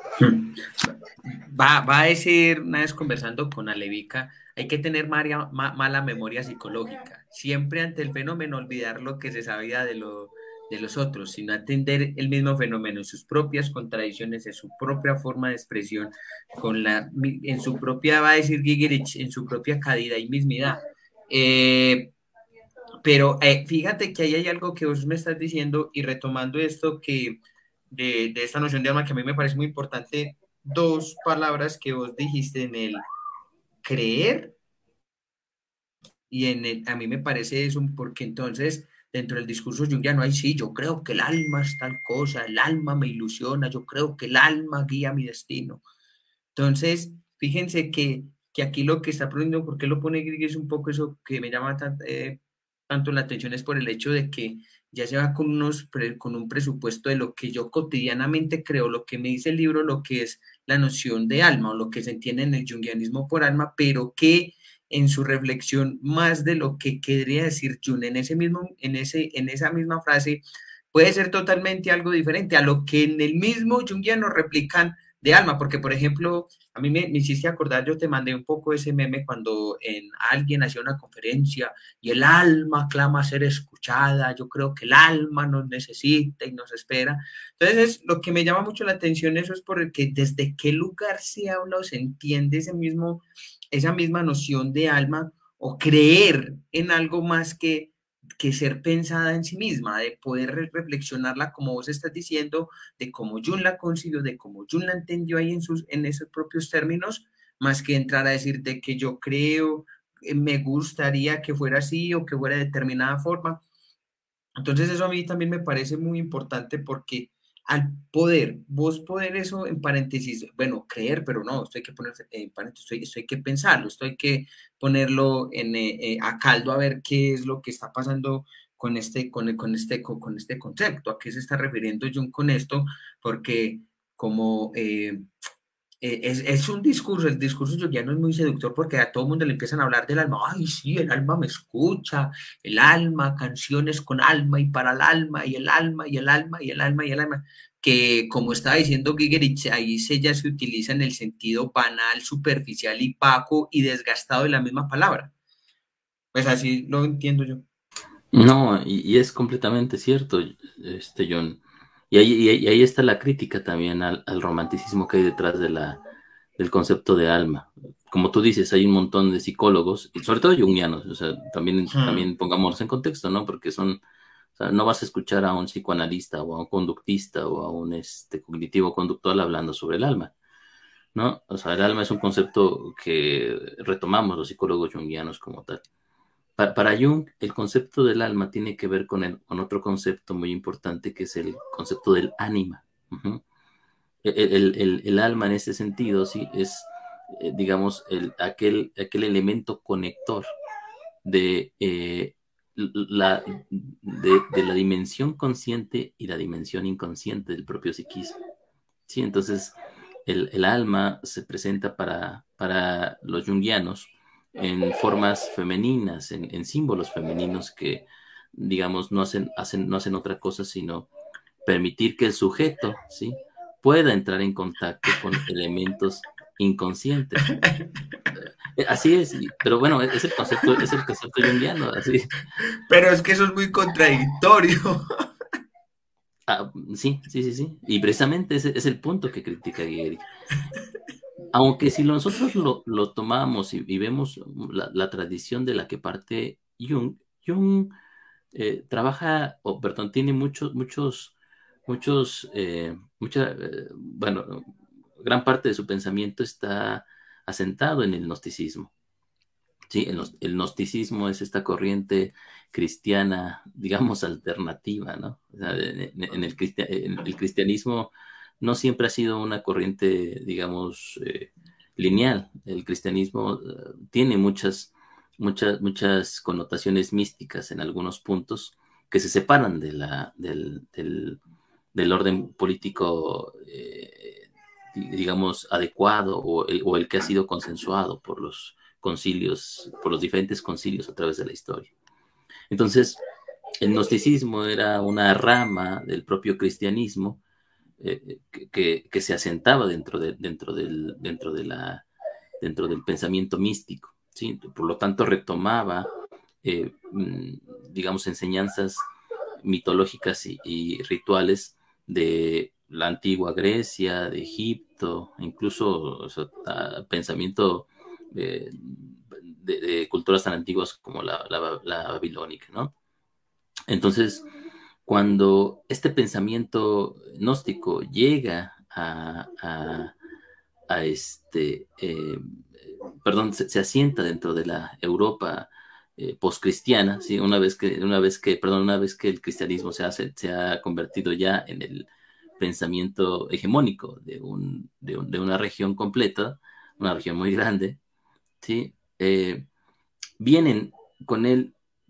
Va, va a decir, una vez conversando con Alevica, hay que tener maria, ma, mala memoria psicológica. Siempre ante el fenómeno olvidar lo que se sabía de, lo, de los otros, sino atender el mismo fenómeno en sus propias contradicciones, en su propia forma de expresión, con la, en su propia, va a decir Gigerich, en su propia calidad y mismidad. Eh, pero eh, fíjate que ahí hay algo que vos me estás diciendo y retomando esto que de, de esta noción de alma que a mí me parece muy importante, dos palabras que vos dijiste en el creer y en el, a mí me parece eso, porque entonces dentro del discurso junguiano, ay sí, yo creo que el alma es tal cosa, el alma me ilusiona, yo creo que el alma guía mi destino. Entonces, fíjense que, que aquí lo que está poniendo, ¿por qué lo pone Grig? Es un poco eso que me llama tanto, eh, tanto la atención es por el hecho de que ya se va con, unos pre, con un presupuesto de lo que yo cotidianamente creo, lo que me dice el libro, lo que es la noción de alma o lo que se entiende en el junguianismo por alma, pero que en su reflexión más de lo que querría decir Jung en, ese mismo, en, ese, en esa misma frase puede ser totalmente algo diferente a lo que en el mismo junguiano replican de alma, porque por ejemplo, a mí me, me hiciste acordar, yo te mandé un poco ese meme cuando en alguien hacía una conferencia y el alma clama ser escuchada, yo creo que el alma nos necesita y nos espera. Entonces, lo que me llama mucho la atención eso es porque desde qué lugar se habla o se entiende ese mismo, esa misma noción de alma o creer en algo más que que ser pensada en sí misma, de poder re reflexionarla como vos estás diciendo, de cómo Jung la concibió, de cómo Jung la entendió ahí en, sus, en esos propios términos, más que entrar a decir de que yo creo, eh, me gustaría que fuera así o que fuera de determinada forma. Entonces eso a mí también me parece muy importante porque al poder, vos poder eso en paréntesis, bueno, creer, pero no, esto hay que poner en paréntesis, esto hay, esto hay que pensarlo, esto hay que ponerlo en, eh, eh, a caldo a ver qué es lo que está pasando con este, con, con, este, con, con este concepto, a qué se está refiriendo Jung con esto, porque como eh, eh, es, es, un discurso, el discurso junguiano es muy seductor porque a todo el mundo le empiezan a hablar del alma, ay sí, el alma me escucha, el alma, canciones con alma y para el alma, y el alma, y el alma, y el alma, y el alma, que como estaba diciendo Gigerich, ahí se ya se utiliza en el sentido banal, superficial y vacuo y desgastado de la misma palabra. Pues así lo entiendo yo. No, y, y es completamente cierto, este John. Y ahí, y ahí, y ahí está la crítica también al, al romanticismo que hay detrás de la, del concepto de alma. Como tú dices, hay un montón de psicólogos, y sobre todo junguianos, o sea, también, Hmm. también pongámonos en contexto, ¿no? Porque son, o sea, no vas a escuchar a un psicoanalista o a un conductista o a un este, cognitivo conductual hablando sobre el alma, ¿no? O sea, el alma es un concepto que retomamos los psicólogos junguianos como tal. Para, para Jung, el concepto del alma tiene que ver con, el, con otro concepto muy importante que es el concepto del ánima. Uh-huh. El, el, el, el, alma en ese sentido, sí, es, eh, digamos, el, aquel, aquel elemento conector de, eh, la, de, de la dimensión consciente y la dimensión inconsciente del propio psiquismo. Sí, entonces el, el alma se presenta para, para los junguianos en formas femeninas, en, en símbolos femeninos que, digamos, no hacen, hacen, no hacen otra cosa sino permitir que el sujeto, ¿sí?, pueda entrar en contacto con elementos inconscientes. Así es, pero bueno, es el concepto, es el concepto junguiano, así. Pero es que eso es muy contradictorio. Ah, sí, sí, sí, sí. Y precisamente ese es el punto que critica Gehrig. Aunque si nosotros lo, lo tomamos y, y vemos la, la, tradición de la que parte Jung, Jung eh, trabaja, o oh, perdón, tiene muchos, muchos, muchos, eh, mucha, eh, bueno, gran parte de su pensamiento está asentado en el gnosticismo. Sí, el, el gnosticismo es esta corriente cristiana, digamos, alternativa, ¿no? O sea, en, en, el cristian, en, el cristianismo no siempre ha sido una corriente, digamos, eh, lineal. El cristianismo uh, tiene muchas, muchas, muchas connotaciones místicas en algunos puntos que se separan de la, del, del, del orden político, eh, digamos, adecuado o el, o el que ha sido consensuado por los concilios, por los diferentes concilios a través de la historia. Entonces, el gnosticismo era una rama del propio cristianismo eh, que, que, se asentaba dentro, de, dentro, del, dentro, de la, dentro del pensamiento místico, ¿sí? Por lo tanto, retomaba, eh, digamos, enseñanzas mitológicas y, y rituales de la antigua Grecia, de Egipto, incluso o sea, pensamiento de, de, de, culturas tan antiguas como la, la, la babilónica, ¿no? Entonces, cuando este pensamiento gnóstico llega a, a, a este, eh, perdón, se, se, asienta dentro de la Europa eh, postcristiana, ¿sí? Una vez que, una vez que, perdón, una vez que el cristianismo se, hace, se ha convertido ya en el pensamiento hegemónico de, un, de, un, de una región completa, una región muy grande, ¿sí? Eh, vienen con él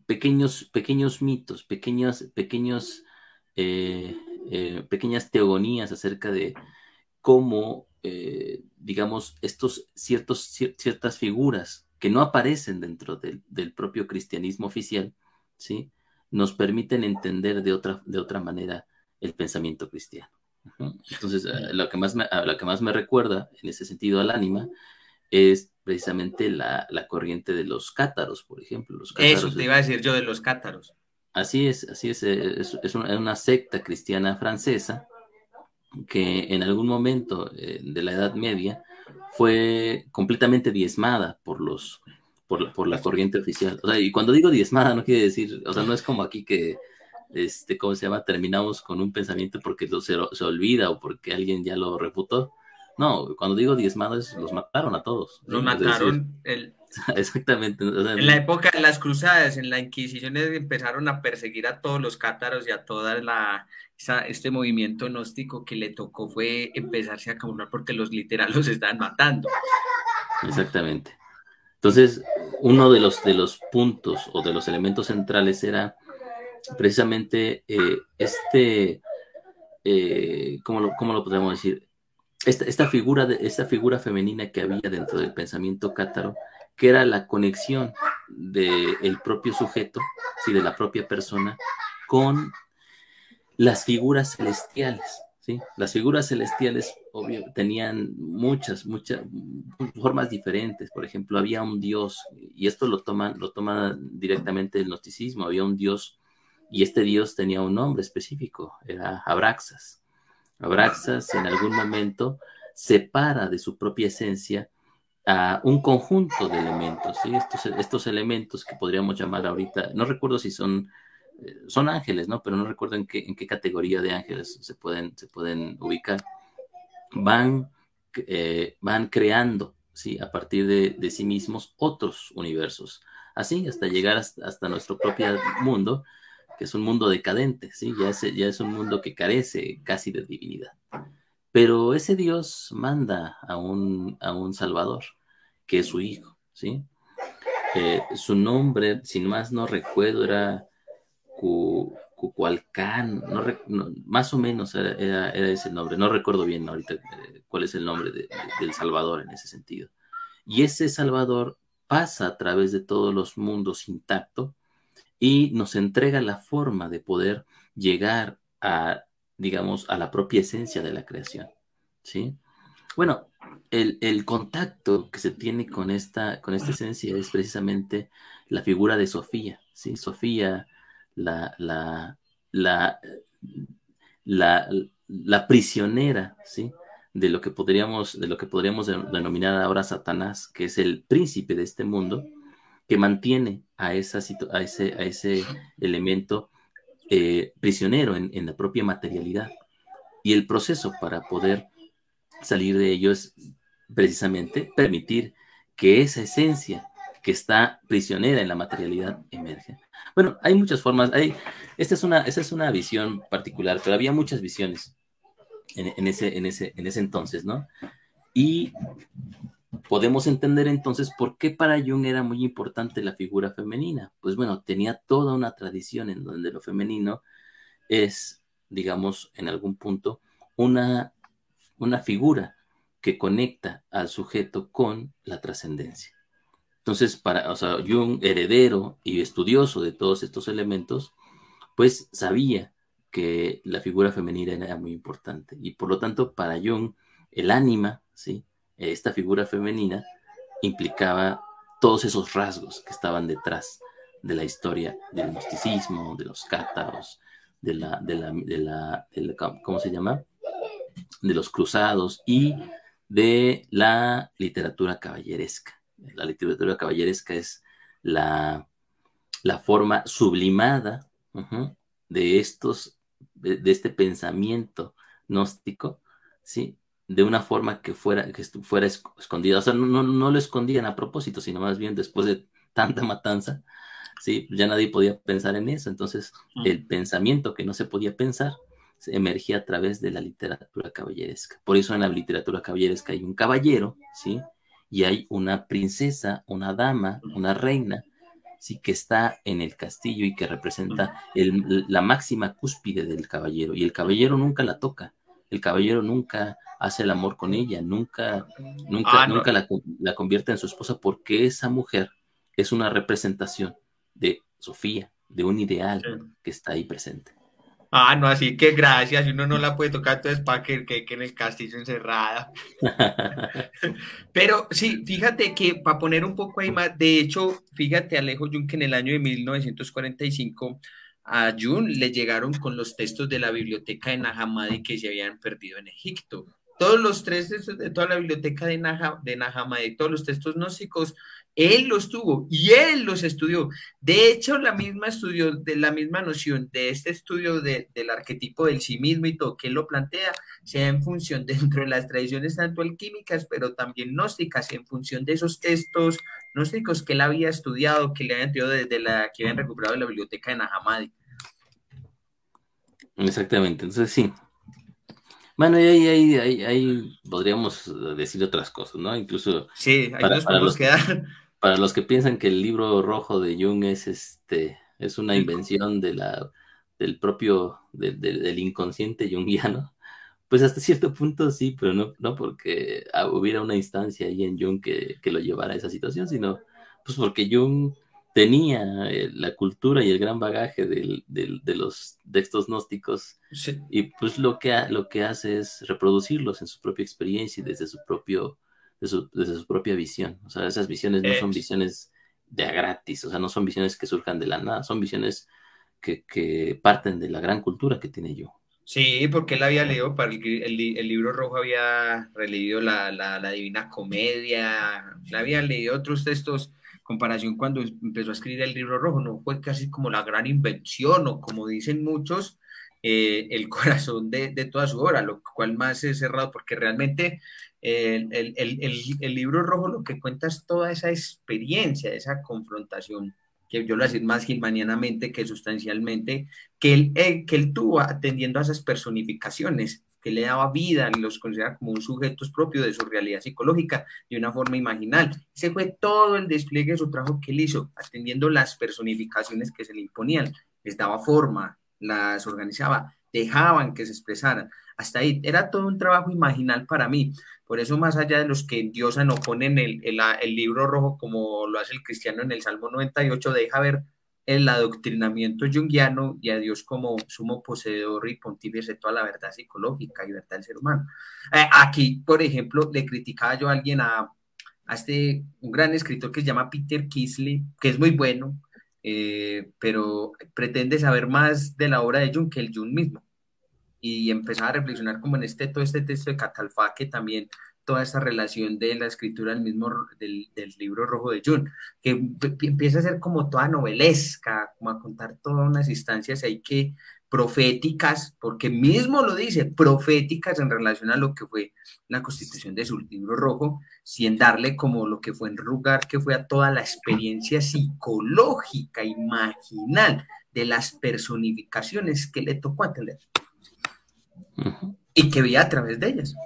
pequeños, pequeños mitos, pequeños, pequeños, eh, eh, pequeñas teogonías acerca de cómo, eh, digamos, estos ciertos, cier- ciertas figuras que no aparecen dentro del, del propio cristianismo oficial, ¿sí? Nos permiten entender de otra, de otra manera el pensamiento cristiano. Ujú. Entonces, eh, lo que más me, a lo que más me recuerda en ese sentido al ánima es precisamente la, la corriente de los cátaros, por ejemplo. Los Eso cátaros te es, iba a decir yo de los cátaros. así es, así es, eh, es, es una, una secta cristiana francesa que en algún momento eh, de la Edad Media fue completamente diezmada por los por, por la corriente oficial. O sea, y cuando digo diezmada no quiere decir, o sea, no es como aquí que este, ¿cómo se llama? Terminamos con un pensamiento porque lo, se, se olvida o porque alguien ya lo refutó. No, cuando digo diezmado es los mataron a todos, Los ¿sí? Es decir, mataron el, exactamente. O sea, en la época de las cruzadas, en la Inquisición, eh, empezaron a perseguir a todos los cátaros y a toda la, esa- este movimiento gnóstico que le tocó fue empezarse a camuflar porque los literal los estaban matando. exactamente. Entonces, uno de los, de los puntos o de los elementos centrales era precisamente eh, este, eh, ¿cómo, lo, ¿cómo lo podemos decir? Esta, esta, figura de, esta figura femenina que había dentro del pensamiento cátaro, que era la conexión del propio sujeto, sí, de la propia persona, con las figuras celestiales. ¿Sí? Las figuras celestiales, obvio, tenían muchas, muchas formas diferentes. Por ejemplo, había un dios, y esto lo toman, lo toma directamente del gnosticismo, había un dios, y este dios tenía un nombre específico, era Abraxas. Abraxas en algún momento separa de su propia esencia a un conjunto de elementos, ¿sí? Estos, estos elementos que podríamos llamar ahorita, no recuerdo si son son ángeles, ¿no? Pero no recuerdo en qué, en qué categoría de ángeles se pueden, se pueden ubicar. Van, eh, van creando, ¿sí? A partir de, de, sí mismos otros universos. Así hasta llegar hasta, hasta nuestro propio mundo, que es un mundo decadente, ¿sí? Ya es, ya es un mundo que carece casi de divinidad. Pero ese Dios manda a un, a un Salvador, que es su hijo, ¿sí? Eh, su nombre, sin más no recuerdo, era Cucualcán, no, no, más o menos era, era, era, ese el nombre, no recuerdo bien ahorita eh, cuál es el nombre de, de, del Salvador en ese sentido. Y ese Salvador pasa a través de todos los mundos intacto y nos entrega la forma de poder llegar a, digamos, a la propia esencia de la creación, ¿sí? Bueno, el, el contacto que se tiene con esta, con esta esencia es precisamente la figura de Sofía, ¿sí? Sofía, la, la, la, la, la prisionera, ¿sí? De lo que podríamos, de lo que podríamos denominar ahora Satanás, que es el príncipe de este mundo, que mantiene a, esa, a, ese, a ese elemento eh, prisionero en, en la propia materialidad. Y el proceso para poder salir de ello es precisamente permitir que esa esencia que está prisionera en la materialidad emerge. Bueno, hay muchas formas, hay, esta, es una, esta es una visión particular, pero había muchas visiones en, en, ese, en, ese, en ese entonces, ¿no? Y podemos entender entonces por qué para Jung era muy importante la figura femenina. Pues bueno, tenía toda una tradición en donde lo femenino es, digamos, en algún punto, una, una figura que conecta al sujeto con la trascendencia. Entonces, para, o sea, Jung, heredero y estudioso de todos estos elementos, pues sabía que la figura femenina era muy importante. Y por lo tanto, para Jung, el ánima, ¿sí? Esta figura femenina implicaba todos esos rasgos que estaban detrás de la historia del gnosticismo, de los cátaros, de la, de la, de la, de la ¿cómo se llama? De los cruzados y de la literatura caballeresca. La literatura caballeresca es la, la forma sublimada uh-huh, de estos, de, de, este pensamiento gnóstico, ¿sí? De una forma que fuera, que fuera escondida. O sea, no, no, no lo escondían a propósito, sino más bien después de tanta matanza, ¿sí? Ya nadie podía pensar en eso. Entonces, el pensamiento que no se podía pensar emergía a través de la literatura caballeresca. Por eso en la literatura caballeresca hay un caballero, ¿sí? Y hay una princesa, una dama, una reina, sí, que está en el castillo y que representa el, la máxima cúspide del caballero, y el caballero nunca la toca, el caballero nunca hace el amor con ella, nunca, nunca, Ah, no. nunca la, la convierte en su esposa, porque esa mujer es una representación de Sofía, de un ideal Sí. que está ahí presente. Ah, no, así que gracias, si uno no la puede tocar, entonces para que quede en el castillo encerrada. Pero sí, fíjate que para poner un poco ahí más, de hecho, fíjate Alejo Jun que en el año de mil novecientos cuarenta y cinco a Jun le llegaron con los textos de la biblioteca de Nag Hammadi que se habían perdido en Egipto. Todos los tres textos de toda la biblioteca de Nag, de Nag Hammadi, todos los textos gnósticos, él los tuvo y él los estudió. De hecho, la misma estudio, de la misma noción de este estudio de, del arquetipo del sí mismo y todo que él lo plantea, sea en función dentro de las tradiciones tanto alquímicas, pero también gnósticas, en función de esos textos gnósticos que él había estudiado, que le habían estudiado desde la que habían recuperado de la biblioteca de Nag Hammadi. Exactamente, entonces sí. Bueno, y ahí, ahí, ahí, ahí podríamos decir otras cosas, ¿no? Incluso Sí, ahí para, nos para podemos los que quedar. para los que piensan que el libro rojo de Jung es este es una El, invención de la del propio de, de, del inconsciente jungiano, pues hasta cierto punto sí, pero no, no porque hubiera una instancia ahí en Jung que, que lo llevara a esa situación, sino pues porque Jung tenía eh, la cultura y el gran bagaje del, del, de los textos gnósticos, sí, y pues lo que, lo que hace es reproducirlos en su propia experiencia y desde su propio de su, desde su propia visión. O sea, esas visiones no eh, son visiones de a gratis, o sea, no son visiones que surjan de la nada, son visiones que, que parten de la gran cultura que tiene yo. sí, porque él había leído, para el, el, el libro rojo había releído la, la, la Divina Comedia, le había leído otros textos, comparación cuando empezó a escribir el libro rojo, no fue casi como la gran invención o como dicen muchos, eh, el corazón de, de, toda su obra, lo cual más es cerrado porque realmente eh, el, el, el, el libro rojo lo que cuenta es toda esa experiencia, esa confrontación, que yo lo voy a decir más gilmanianamente que sustancialmente, que él, eh, que él tuvo atendiendo a esas personificaciones, que le daba vida, los considera como un sujeto propio de su realidad psicológica de una forma imaginal. Ese fue todo el despliegue de su trabajo que él hizo, atendiendo las personificaciones que se le imponían, les daba forma, las organizaba, dejaban que se expresaran. Hasta ahí, era todo un trabajo imaginal para mí. Por eso, más allá de los que endiosan o ponen el, el, el libro rojo, como lo hace el cristiano en el Salmo noventa y ocho, deja ver el adoctrinamiento junguiano y a Dios como sumo poseedor y pontífice de toda la verdad psicológica y verdad del ser humano. Eh, aquí, por ejemplo, le criticaba yo a alguien, a, a este, un gran escritor que se llama Peter Kisley, que es muy bueno, eh, pero pretende saber más de la obra de Jung que el Jung mismo. Y empezaba a reflexionar como en este, todo este texto de Catalfá, que también toda esta relación de la escritura del mismo del, del libro rojo de Jung, que empieza a ser como toda novelesca, como a contar todas unas instancias ahí que proféticas, porque mismo lo dice, proféticas en relación a lo que fue la constitución de su libro rojo, sin darle como lo que fue en lugar, que fue a toda la experiencia psicológica, imaginal, de las personificaciones que le tocó atender Uh-huh. y que veía a través de ellas.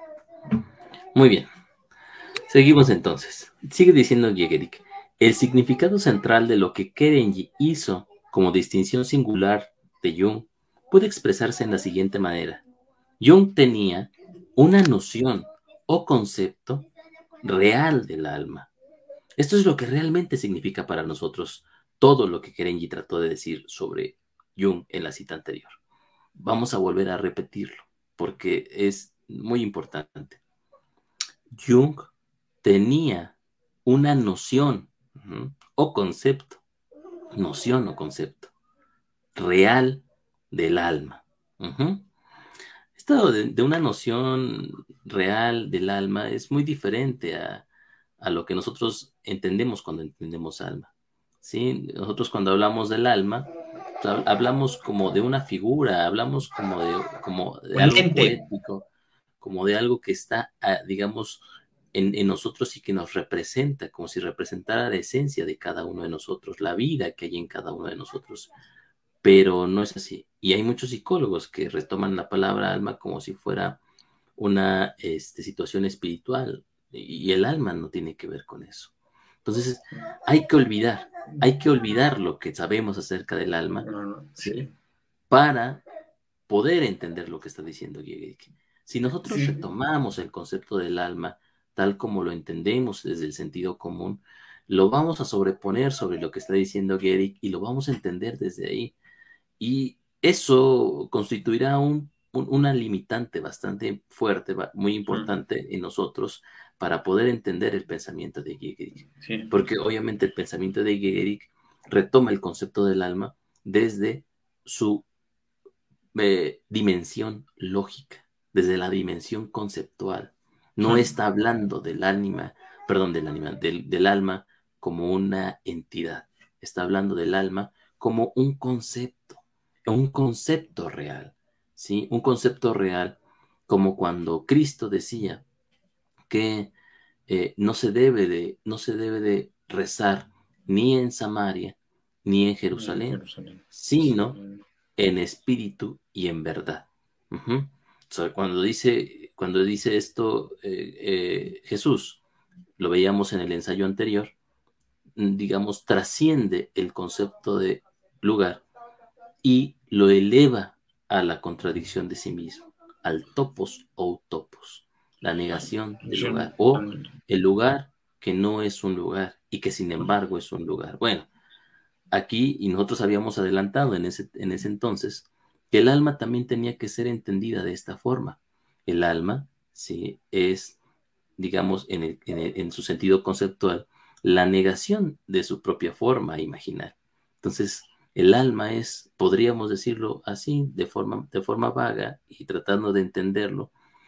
Muy bien. Seguimos entonces. Sigue diciendo Jägerich. El significado central de lo que Kerenyi hizo como distinción singular de Jung puede expresarse en la siguiente manera. Jung tenía una noción o concepto real del alma. Esto es lo que realmente significa para nosotros todo lo que Kerenyi trató de decir sobre Jung en la cita anterior. Vamos a volver a repetirlo porque es muy importante. Jung tenía una noción uh-huh, o concepto, noción o concepto real del alma. Uh-huh. Esto de, de, una noción real del alma es muy diferente a, a lo que nosotros entendemos cuando entendemos alma. ¿Sí? Nosotros cuando hablamos del alma, hablamos como de una figura, hablamos como de, como de Un algo ente. poético, como de algo que está, digamos, en, en nosotros y que nos representa, como si representara la esencia de cada uno de nosotros, la vida que hay en cada uno de nosotros. Pero no es así. Y hay muchos psicólogos que retoman la palabra alma como si fuera una este, situación espiritual. Y el alma no tiene que ver con eso. Entonces, hay que olvidar, hay que olvidar lo que sabemos acerca del alma, ¿sí? Sí. Para poder entender lo que está diciendo Giegerich. Si nosotros Sí. retomamos el concepto del alma tal como lo entendemos desde el sentido común, lo vamos a sobreponer sobre lo que está diciendo Giegerich y lo vamos a entender desde ahí. Y eso constituirá un, un, una limitante bastante fuerte, muy importante en nosotros para poder entender el pensamiento de Giegerich. Sí. Porque obviamente el pensamiento de Giegerich retoma el concepto del alma desde su eh, dimensión lógica, desde la dimensión conceptual. No está hablando del ánima, perdón, del ánima, del, del alma como una entidad. Está hablando del alma como un concepto, un concepto real, ¿sí? Un concepto real como cuando Cristo decía que eh, no se debe de, no se debe de rezar ni en Samaria ni en Jerusalén, Jerusalén. sino en espíritu y en verdad. Uh-huh. O sea, cuando dice, cuando dice esto eh, eh, Jesús, lo veíamos en el ensayo anterior, digamos, trasciende el concepto de lugar y lo eleva a la contradicción de sí mismo, al topos o utopos, la negación del lugar, o el lugar que no es un lugar y que sin embargo es un lugar. Bueno, aquí, y nosotros habíamos adelantado en ese, en ese entonces, que el alma también tenía que ser entendida de esta forma. El alma, sí, es, digamos, en, el, en, el, en su sentido conceptual, la negación de su propia forma imaginar. Entonces, el alma es, podríamos decirlo así, de forma, de forma vaga y tratando de entenderlo,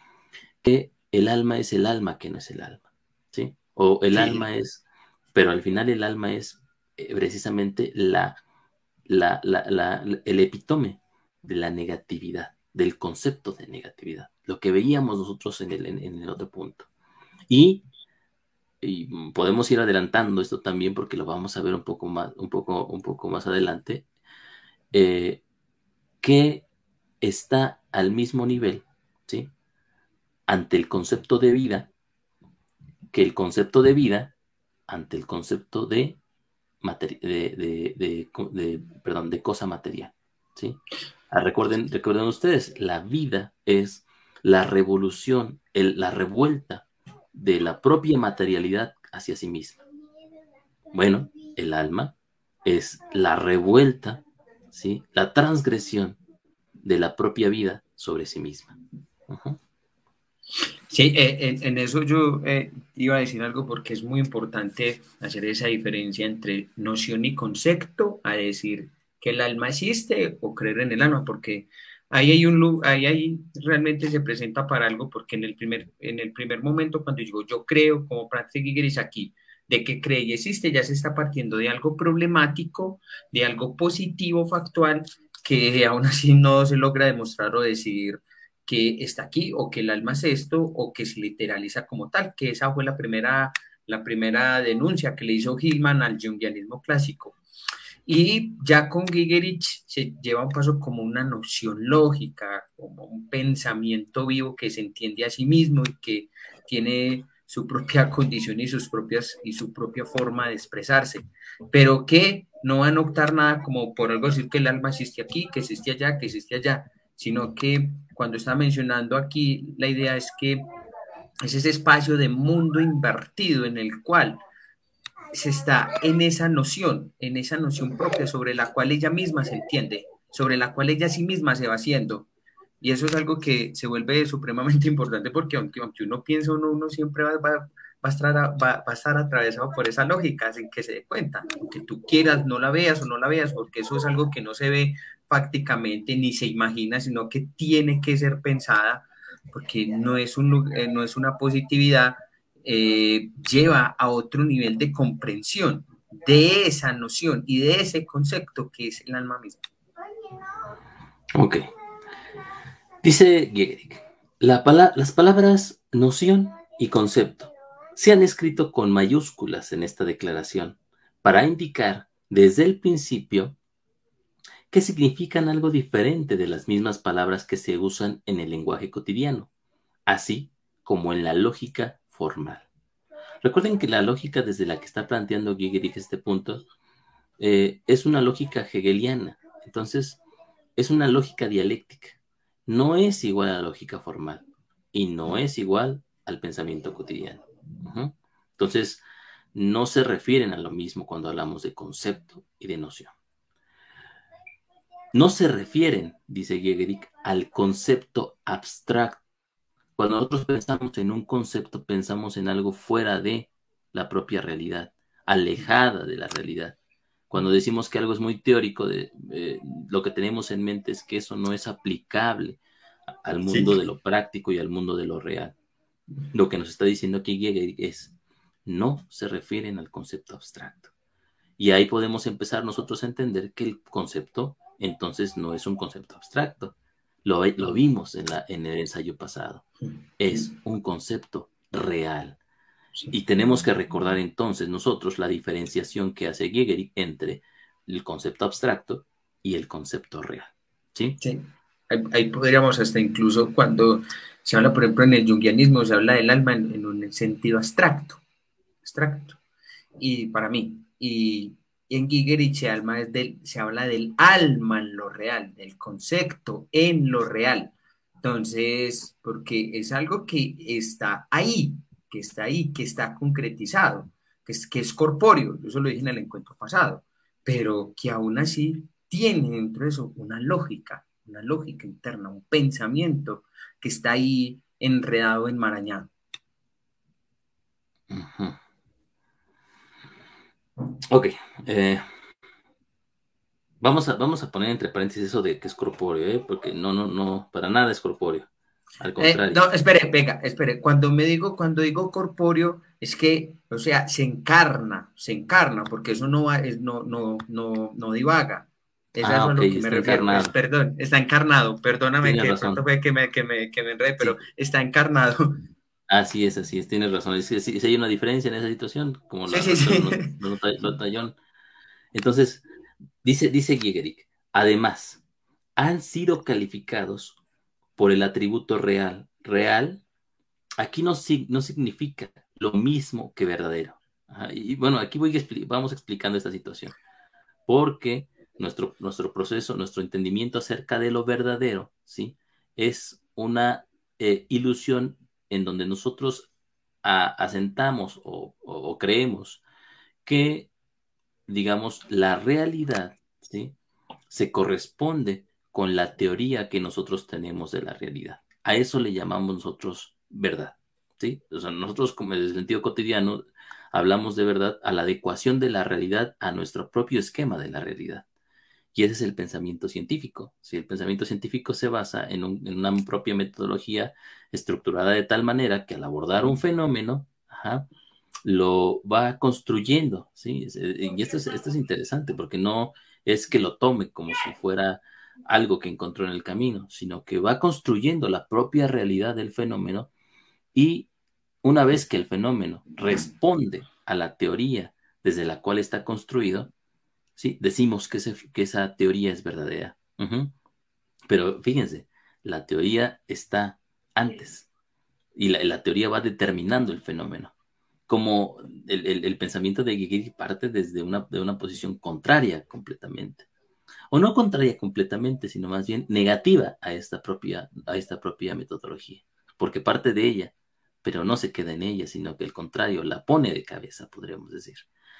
que el alma es el alma que no es el alma, ¿sí? O el Sí. alma es, pero al final el alma es eh, precisamente la, la, la, la, el epítome de la negatividad, del concepto de negatividad, lo que veíamos nosotros en el, en, en el otro punto. Y, y podemos ir adelantando esto también porque lo vamos a ver un poco más, un poco, un poco más adelante, eh, que está al mismo nivel, ¿sí? Ante el concepto de vida, que el concepto de vida ante el concepto de, de, de, de, de, perdón, de cosa material, ¿sí? Ah, recuerden, recuerden ustedes, la vida es la revolución, el, la revuelta de la propia materialidad hacia sí misma. Bueno, el alma es la revuelta, ¿sí? La transgresión de la propia vida sobre sí misma. Uh-huh. Sí, eh, en, en, eso yo eh, iba a decir algo porque es muy importante hacer esa diferencia entre noción y concepto, a decir que el alma existe o creer en el alma, porque ahí hay un ahí, ahí realmente se presenta para algo, porque en el primer, en el primer momento cuando digo yo creo, como Patrick Giggeris aquí, de que cree y existe, ya se está partiendo de algo problemático, de algo positivo, factual, que aún así no se logra demostrar o decir que está aquí o que el alma es esto o que se literaliza como tal, que esa fue la primera, la primera denuncia que le hizo Hillman al jungianismo clásico. Y ya con Giggerich se lleva un paso como una noción lógica, como un pensamiento vivo que se entiende a sí mismo y que tiene su propia condición y, sus propias, y su propia forma de expresarse, pero que no van a optar nada como por algo decir que el alma existe aquí, que existe allá, que existe allá, sino que cuando está mencionando aquí, la idea es que es ese espacio de mundo invertido en el cual se está en esa noción, en esa noción propia sobre la cual ella misma se entiende, sobre la cual ella sí misma se va haciendo. Y eso es algo que se vuelve supremamente importante porque aunque, aunque uno piensa, uno, uno siempre va, va, va, a estar, va, va a estar atravesado por esa lógica sin que se dé cuenta. Aunque tú quieras, no la veas o no la veas, porque eso es algo que no se ve prácticamente ni se imagina, sino que tiene que ser pensada, porque no es, un, eh, no es una positividad, eh, lleva a otro nivel de comprensión de esa noción y de ese concepto que es el alma misma. Ok. Dice Giegerich, la pala las palabras noción y concepto se han escrito con mayúsculas en esta declaración para indicar desde el principio que significan algo diferente de las mismas palabras que se usan en el lenguaje cotidiano, así como en la lógica formal. Recuerden que la lógica desde la que está planteando Giggerich este punto eh, es una lógica hegeliana. Entonces, es una lógica dialéctica. No es igual a la lógica formal y no es igual al pensamiento cotidiano. Uh-huh. Entonces, no se refieren a lo mismo cuando hablamos de concepto y de noción. No se refieren, dice Giggerich, al concepto abstracto. Cuando nosotros pensamos en un concepto, pensamos en algo fuera de la propia realidad, alejada de la realidad. Cuando decimos que algo es muy teórico, de, eh, lo que tenemos en mente es que eso no es aplicable al mundo Sí. de lo práctico y al mundo de lo real. Lo que nos está diciendo aquí Giggerich es, no se refieren al concepto abstracto. Y ahí podemos empezar nosotros a entender que el concepto entonces no es un concepto abstracto. Lo, lo vimos en, la, en el ensayo pasado. Es un concepto real. Sí. Y tenemos que recordar entonces nosotros la diferenciación que hace Giggerich entre el concepto abstracto y el concepto real. ¿Sí? Sí. Ahí, ahí podríamos hasta incluso cuando se habla, por ejemplo, en el junguianismo, se habla del alma en, en un sentido abstracto, abstracto, y para mí, y, y en Giggerich se, alma es del, se habla del alma en lo real, del concepto en lo real. Entonces, porque es algo que está ahí, que está ahí, que está concretizado, que es, que es corpóreo, yo eso lo dije en el encuentro pasado, pero que aún así tiene dentro de eso una lógica, una lógica interna, un pensamiento que está ahí enredado, enmarañado. Uh-huh. Ok. Eh, vamos, a, vamos a poner entre paréntesis eso de que es corpóreo, ¿eh? Porque no, no, no, para nada es corpóreo. Al Eh, contrario. no, espere, venga, espere. Cuando me digo, cuando digo corpóreo, es que, o sea, se encarna, se encarna, porque eso no va, es, no, no, no, no divaga. Es a Ah, eso a ok, lo que me está refiero. Es, encarnado. perdón, está encarnado. Perdóname Tienes que de pronto razón. fue que me, que me, que me enredé, pero Sí, está encarnado. así es, así es, tienes razón. Si sí, sí hay una diferencia en esa situación, como Sí, la, sí, lo, sí. lo, lo, nota, lo nota John. Entonces, dice, dice Giggerich, además, han sido calificados por el atributo real. Real, aquí no, no significa lo mismo que verdadero. Ajá, y bueno, aquí voy a vamos explicando esta situación, porque nuestro, nuestro proceso, nuestro entendimiento acerca de lo verdadero, ¿sí? Es una eh, ilusión en donde nosotros a, asentamos o, o, o creemos que, digamos, la realidad, ¿sí? Se corresponde con la teoría que nosotros tenemos de la realidad. A eso le llamamos nosotros verdad, ¿sí? O sea, nosotros, como en el sentido cotidiano, hablamos de verdad a la adecuación de la realidad a nuestro propio esquema de la realidad. Y ese es el pensamiento científico. Si el pensamiento científico se basa en, un, en una propia metodología estructurada de tal manera que al abordar un fenómeno, ajá, lo va construyendo, ¿sí? Y esto es, esto es interesante porque no es que lo tome como si fuera algo que encontró en el camino, sino que va construyendo la propia realidad del fenómeno y una vez que el fenómeno responde a la teoría desde la cual está construido, ¿sí? Decimos que, ese, que esa teoría es verdadera. Uh-huh. Pero fíjense, la teoría está antes y la, la teoría va determinando el fenómeno como el, el, el pensamiento de Gigiri parte desde una, de una posición contraria completamente. O no contraria completamente, sino más bien negativa a esta propia, a esta propia metodología. Porque parte de ella, pero no se queda en ella, sino que al contrario, la pone de cabeza, podríamos decir.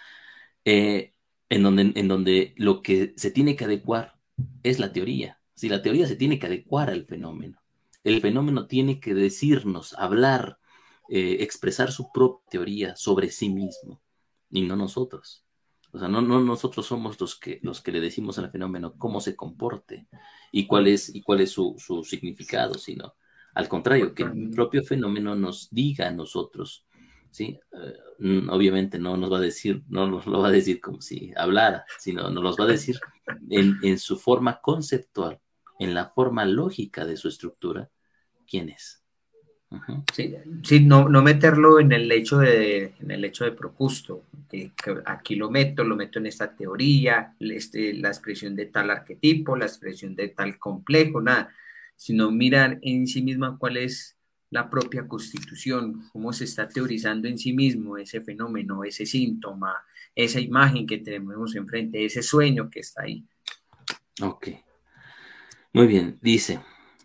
Eh, en, donde, en donde lo que se tiene que adecuar es la teoría. Si la teoría se tiene que adecuar al fenómeno. El fenómeno tiene que decirnos, hablar, eh, expresar su propia teoría sobre sí mismo y no nosotros. O sea, no, no nosotros somos los que, los que le decimos al fenómeno cómo se comporte y cuál es, y cuál es su, su significado, sino al contrario, que el propio fenómeno nos diga a nosotros, ¿sí? Uh, obviamente no nos va a decir, no nos lo va a decir como si hablara, sino nos los va a decir en, en su forma conceptual, en la forma lógica de su estructura, quién es. Uh-huh. Sí, sí, no, no meterlo en el hecho de, en el hecho de Procusto, que, que aquí lo meto, lo meto en esta teoría, este, la expresión de tal arquetipo, la expresión de tal complejo, nada, sino mirar en sí misma cuál es la propia constitución, cómo se está teorizando en sí mismo ese fenómeno, ese síntoma, esa imagen que tenemos enfrente, ese sueño que está ahí. Ok. Muy bien, dice,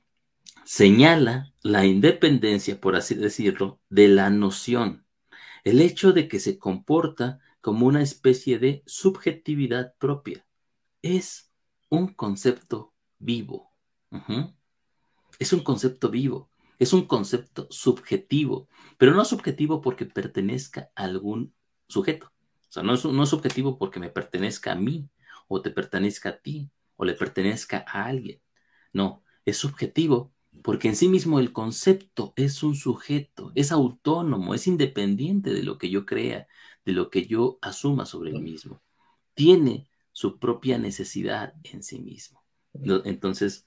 señala la independencia, por así decirlo, de la noción, el hecho de que se comporta como una especie de subjetividad propia. Es un concepto vivo. Uh-huh. Es un concepto vivo. Es un concepto subjetivo, pero no subjetivo porque pertenezca a algún sujeto. O sea, no es, no es subjetivo porque me pertenezca a mí, o te pertenezca a ti, o le pertenezca a alguien. No, es subjetivo porque en sí mismo el concepto es un sujeto, es autónomo, es independiente de lo que yo crea, de lo que yo asuma sobre el mismo. Tiene su propia necesidad en sí mismo. Entonces,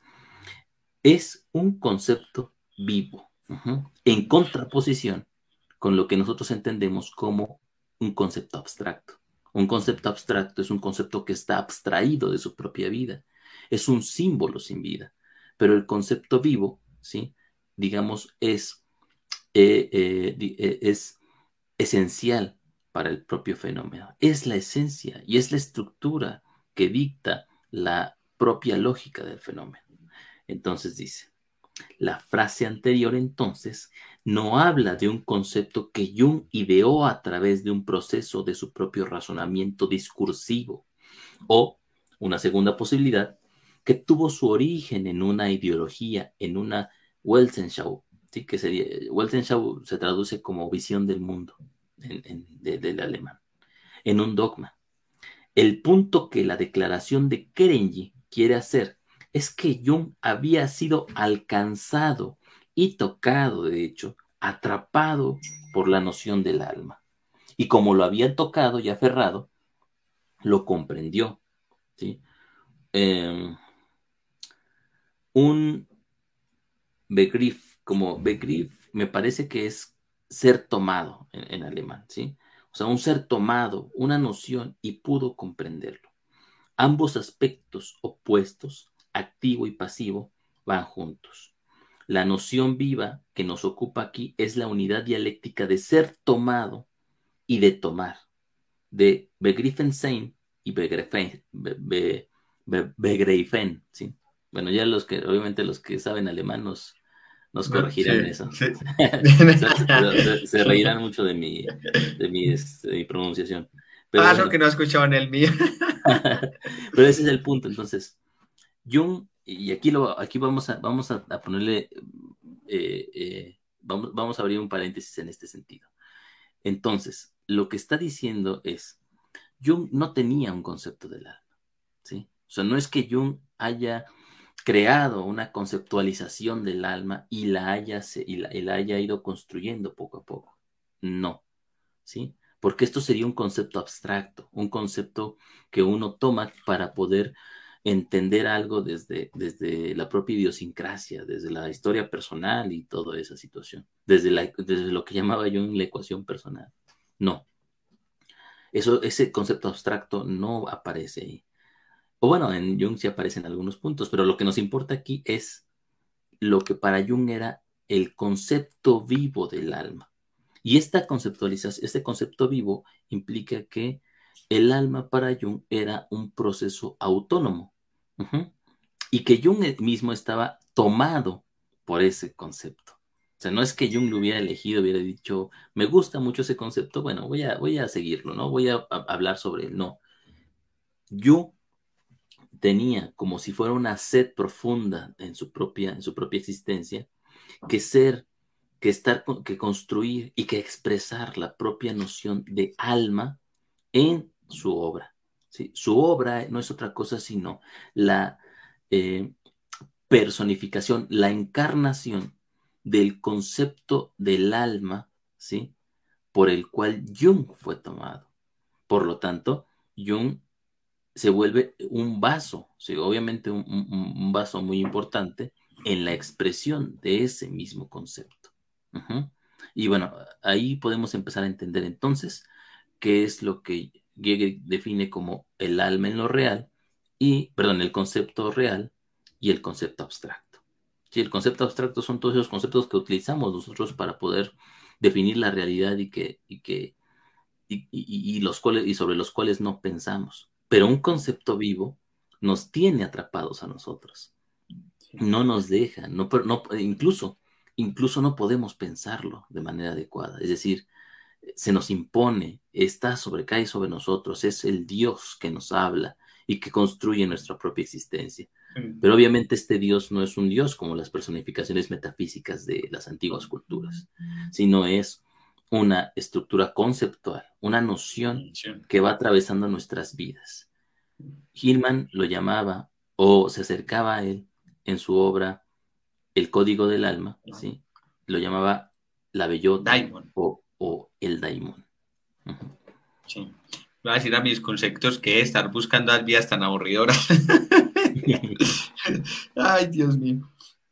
es un concepto vivo, uh-huh, en contraposición con lo que nosotros entendemos como un concepto abstracto. Un concepto abstracto es un concepto que está abstraído de su propia vida, es un símbolo sin vida, pero el concepto vivo, ¿sí? Digamos, es, eh, eh, eh, es esencial para el propio fenómeno. Es la esencia y es la estructura que dicta la propia lógica del fenómeno. Entonces dice, la frase anterior, entonces, no habla de un concepto que Jung ideó a través de un proceso de su propio razonamiento discursivo, o una segunda posibilidad, que tuvo su origen en una ideología, en una Weltanschauung, ¿sí? Que sería, Weltanschauung se traduce como visión del mundo en, en, de, del alemán, en un dogma. El punto que la declaración de Kerenyi quiere hacer es que Jung había sido alcanzado y tocado, de hecho, atrapado por la noción del alma. Y como lo había tocado y aferrado, lo comprendió, ¿sí? Eh, un Begriff, como Begriff, me parece que es ser tomado en, en alemán, ¿sí? O sea, un ser tomado, una noción y pudo comprenderlo. Ambos aspectos opuestos, activo y pasivo, van juntos. La noción viva que nos ocupa aquí es la unidad dialéctica de ser tomado y de tomar, de Begriffen sein y Begriffen, be, be, be, Begriffen, ¿sí? Bueno, ya los que, obviamente los que saben alemán nos, nos corregirán Sí, eso. sí. se, se, se, reirán mucho de mi, de mi, de mi pronunciación. Pero Ah, lo bueno. que no he escuchado en el mío. Pero ese es el punto. Entonces, Jung, y aquí, lo, aquí vamos a, vamos a, a ponerle, eh, eh, vamos, vamos a abrir un paréntesis en este sentido. Entonces, lo que está diciendo es, Jung no tenía un concepto del alma, ¿sí? O sea, no es que Jung haya creado una conceptualización del alma y la haya, y la, y la haya ido construyendo poco a poco. No, ¿sí? Porque esto sería un concepto abstracto, un concepto que uno toma para poder entender algo desde, desde la propia idiosincrasia, desde la historia personal y toda esa situación, desde, la, desde lo que llamaba yo en la ecuación personal. No, eso, ese concepto abstracto no aparece ahí. O bueno, en Jung sí aparece en algunos puntos, pero lo que nos importa aquí es lo que para Jung era el concepto vivo del alma. Y esta conceptualización, este concepto vivo implica que el alma para Jung era un proceso autónomo, uh-huh, y que Jung mismo estaba tomado por ese concepto. O sea, no es que Jung lo hubiera elegido, hubiera dicho, me gusta mucho ese concepto, bueno, voy a, voy a seguirlo, ¿no? Voy a, a hablar sobre él. No. Jung tenía como si fuera una sed profunda en su propia, en su propia existencia, que ser, que estar, que construir y que expresar la propia noción de alma en su obra. ¿Sí? Su obra no es otra cosa sino la eh, personificación, la encarnación del concepto del alma, ¿sí? Por el cual Jung fue tomado. Por lo tanto, Jung se vuelve un vaso, ¿sí? Obviamente un, un, un vaso muy importante en la expresión de ese mismo concepto. Uh-huh. Y bueno, ahí podemos empezar a entender entonces qué es lo que Hegel define como el alma en lo real y, perdón, el concepto real y el concepto abstracto. Sí, el concepto abstracto son todos esos conceptos que utilizamos nosotros para poder definir la realidad y que, y que y, y, y los cuales, y sobre los cuales no pensamos. Pero un concepto vivo nos tiene atrapados a nosotros. Sí. No nos deja, no, no, incluso, incluso no podemos pensarlo de manera adecuada. Es decir, se nos impone, está sobre, cae sobre nosotros, es el Dios que nos habla y que construye nuestra propia existencia. Mm. Pero obviamente este Dios no es un Dios como las personificaciones metafísicas de las antiguas culturas, sino es una estructura conceptual, una noción Sí. que va atravesando nuestras vidas. Hillman lo llamaba o se acercaba a él en su obra El Código del Alma, ¿sí? Lo llamaba la bellota o, o el daimon. Uh-huh. Sí. Voy a decir a mis conceptos que estar buscando las vías tan aburridoras. Ay, Dios mío.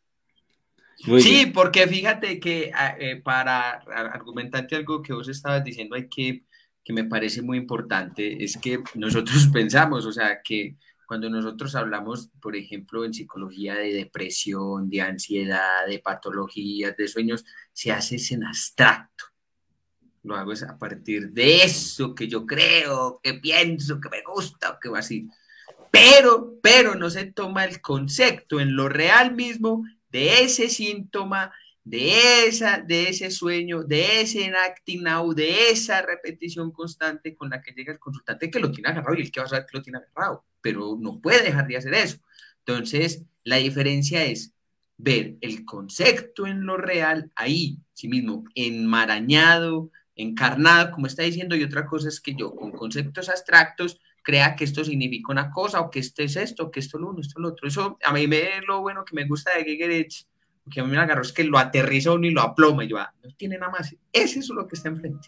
Muy sí, bien. porque fíjate que eh, para argumentarte algo que vos estabas diciendo, hay que, que me parece muy importante, es que nosotros pensamos, o sea, que cuando nosotros hablamos, por ejemplo, en psicología de depresión, de ansiedad, de patologías, de sueños, se hace en abstracto. Lo hago es a partir de eso que yo creo, que pienso, que me gusta, que va así. Pero, pero no se toma el concepto en lo real mismo de ese síntoma, de, esa, de ese sueño, de ese acting now, de esa repetición constante con la que llega el consultante que lo tiene agarrado y el que va a saber que lo tiene agarrado, pero no puede dejar de hacer eso. Entonces, la diferencia es ver el concepto en lo real ahí, sí mismo, enmarañado, encarnado, como está diciendo, y otra cosa es que yo con conceptos abstractos crea que esto significa una cosa o que esto es esto, que esto es lo uno, esto es lo otro. Eso a mí me lo bueno que me gusta de Gigerich, que a mí me agarró es que lo aterriza uno y lo aploma y yo, ah, no tiene nada más. Ese es lo que está enfrente.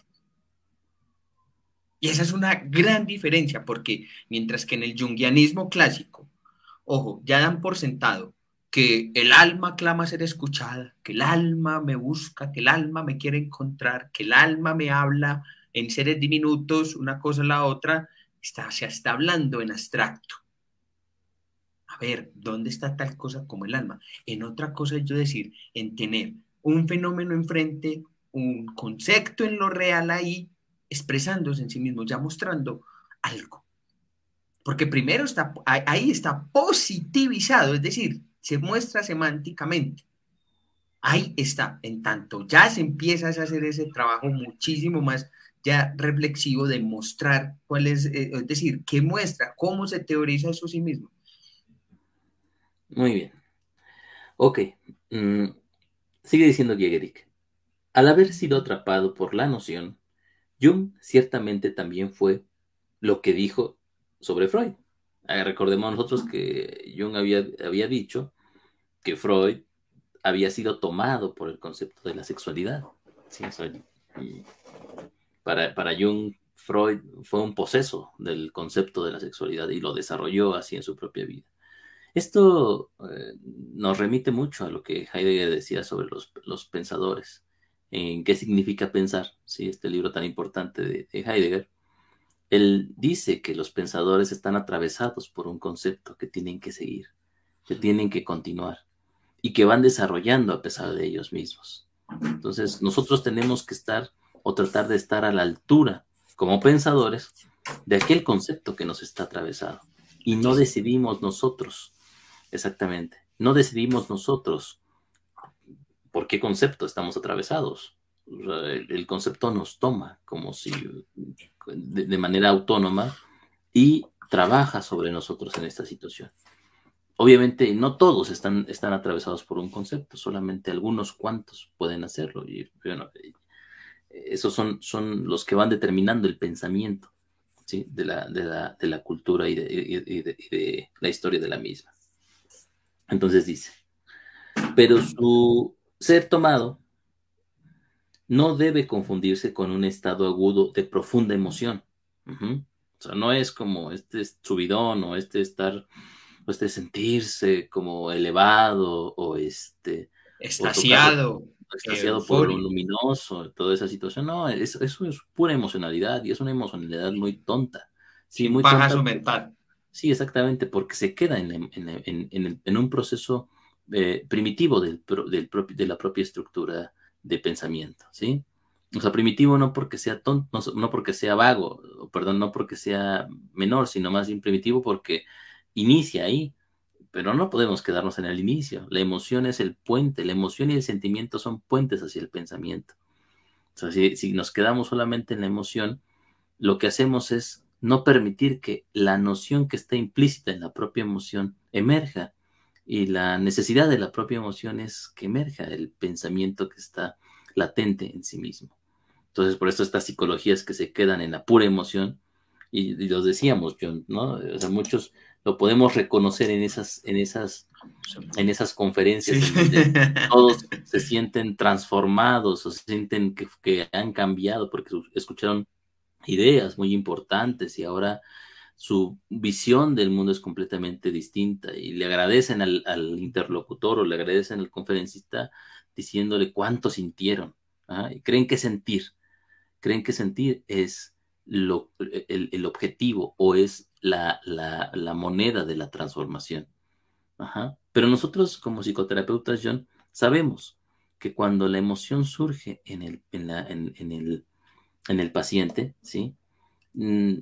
Y esa es una gran diferencia porque mientras que en el junguianismo clásico, ojo, ya dan por sentado que el alma clama ser escuchada, que el alma me busca, que el alma me quiere encontrar, que el alma me habla en seres diminutos, una cosa a la otra, está, se está hablando en abstracto. A ver, ¿dónde está tal cosa como el alma? En otra cosa es yo decir, en tener un fenómeno enfrente, un concepto en lo real ahí, expresándose en sí mismo, ya mostrando algo. Porque primero está, ahí está positivizado, es decir, se muestra semánticamente. Ahí está, en tanto ya se empieza a hacer ese trabajo muchísimo más ya reflexivo de mostrar cuál es, eh, es decir, qué muestra, cómo se teoriza eso a sí mismo. Muy bien. Ok. Mm, sigue diciendo Gigerich. Al haber sido atrapado por la noción, Jung ciertamente también fue lo que dijo sobre Freud. Ah, recordemos nosotros que Jung había, había dicho que Freud había sido tomado por el concepto de la sexualidad. Sí, o sea, para, para Jung, Freud fue un poseso del concepto de la sexualidad y lo desarrolló así en su propia vida. Esto eh, nos remite mucho a lo que Heidegger decía sobre los, los pensadores, en qué significa pensar, ¿sí? Este libro tan importante de, de Heidegger. Él dice que los pensadores están atravesados por un concepto que tienen que seguir, que tienen que continuar y que van desarrollando a pesar de ellos mismos. Entonces, nosotros tenemos que estar o tratar de estar a la altura como pensadores de aquel concepto que nos está atravesado. Y no decidimos nosotros, exactamente, no decidimos nosotros por qué concepto estamos atravesados. El, el concepto nos toma como si de, de manera autónoma y trabaja sobre nosotros en esta situación. Obviamente no todos están, están atravesados por un concepto, solamente algunos cuantos pueden hacerlo. Y bueno, esos son, son los que van determinando el pensamiento, ¿sí? de, la, de, la, de la cultura y de, y, de, y de la historia de la misma. Entonces dice, pero su ser tomado no debe confundirse con un estado agudo de profunda emoción. Uh-huh. O sea, no es como este subidón o este estar, o este sentirse como elevado o este Extasiado, extasiado por lo luminoso, toda esa situación. No, es, eso es pura emocionalidad y es una emocionalidad muy tonta. Sí, sin muy paja tonta. mental. Sí, exactamente, porque se queda en, en, en, en, el, en un proceso eh, primitivo del, del propio, de la propia estructura de pensamiento, ¿sí? O sea, primitivo no porque sea tonto, no, no porque sea vago, perdón, no porque sea menor, sino más bien primitivo porque inicia ahí, pero no podemos quedarnos en el inicio. La emoción es el puente, la emoción y el sentimiento son puentes hacia el pensamiento. O sea, si, si nos quedamos solamente en la emoción, lo que hacemos es no permitir que la noción que está implícita en la propia emoción emerja. Y la necesidad de la propia emoción es que emerja el pensamiento que está latente en sí mismo. Entonces, por eso estas psicologías que se quedan en la pura emoción, y, y los decíamos, John, ¿no? O sea, muchos lo podemos reconocer en esas, en esas, en esas Sí. conferencias en donde todos se sienten transformados o se sienten que, que han cambiado porque escucharon ideas muy importantes y ahora su visión del mundo es completamente distinta y le agradecen al, al interlocutor o le agradecen al conferencista diciéndole cuánto sintieron. ¿Ah? Y creen que sentir, creen que sentir es lo, el, el, objetivo o es la, la, la, moneda de la transformación. Ajá. Pero nosotros como psicoterapeutas, John, sabemos que cuando la emoción surge en el, en la, en, en el, en el paciente, ¿sí? Mm,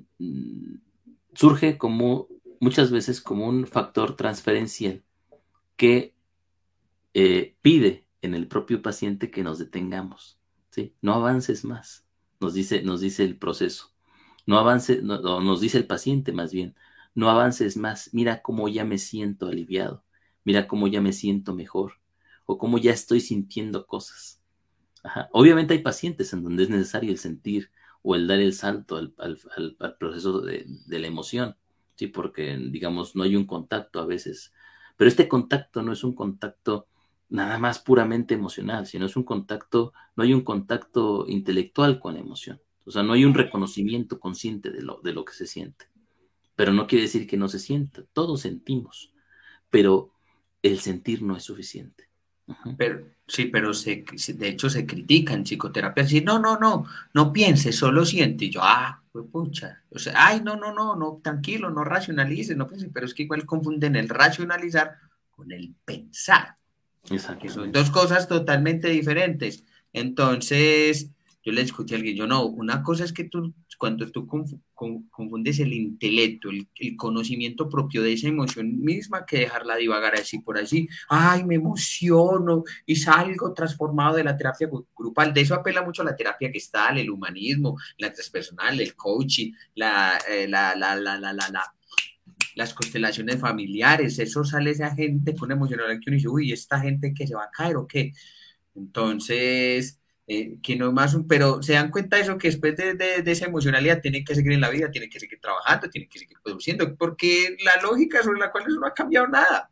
surge como muchas veces como un factor transferencial que eh, pide en el propio paciente que nos detengamos, ¿sí? No avances más, nos dice, nos dice el proceso. No avances, no, no, nos dice el paciente más bien, no avances más, mira cómo ya me siento aliviado, mira cómo ya me siento mejor, o cómo ya estoy sintiendo cosas. Ajá. Obviamente hay pacientes en donde es necesario el sentir o el dar el salto al, al, al, al proceso de, de, la emoción, ¿sí? Porque, digamos, no hay un contacto a veces. Pero este contacto no es un contacto nada más puramente emocional, sino es un contacto, no hay un contacto intelectual con la emoción. O sea, no hay un reconocimiento consciente de lo, de lo que se siente. Pero no quiere decir que no se sienta. Todos sentimos, pero el sentir no es suficiente. Uh-huh. Pero, sí, pero se, de hecho se critica en psicoterapia, decir, no, no, no, no piense, solo siente. Y yo, ah, pues pucha, o sea, ay, no, no, no, no, tranquilo, no racionalice, no piense, pero es que igual confunden el racionalizar con el pensar, que son dos cosas totalmente diferentes. Entonces, yo le discutí a alguien, yo no, una cosa es que tú, cuando tú conf, con, confundes el intelecto, el, el, conocimiento propio de esa emoción misma, que dejarla divagar así por así, ay, me emociono y salgo transformado de la terapia grupal. De eso apela mucho a la terapia gestal, el humanismo, la transpersonal, el coaching, la, eh, la, la, la, la, la, la las constelaciones familiares, eso sale esa gente con emocional que uno dice, uy, esta gente que se va a caer o qué. Entonces, eh, que no es más un, pero se dan cuenta de eso, que después de, de, de esa emocionalidad tienen que seguir en la vida, tienen que seguir trabajando, tienen que seguir produciendo, porque la lógica sobre la cual eso no ha cambiado nada.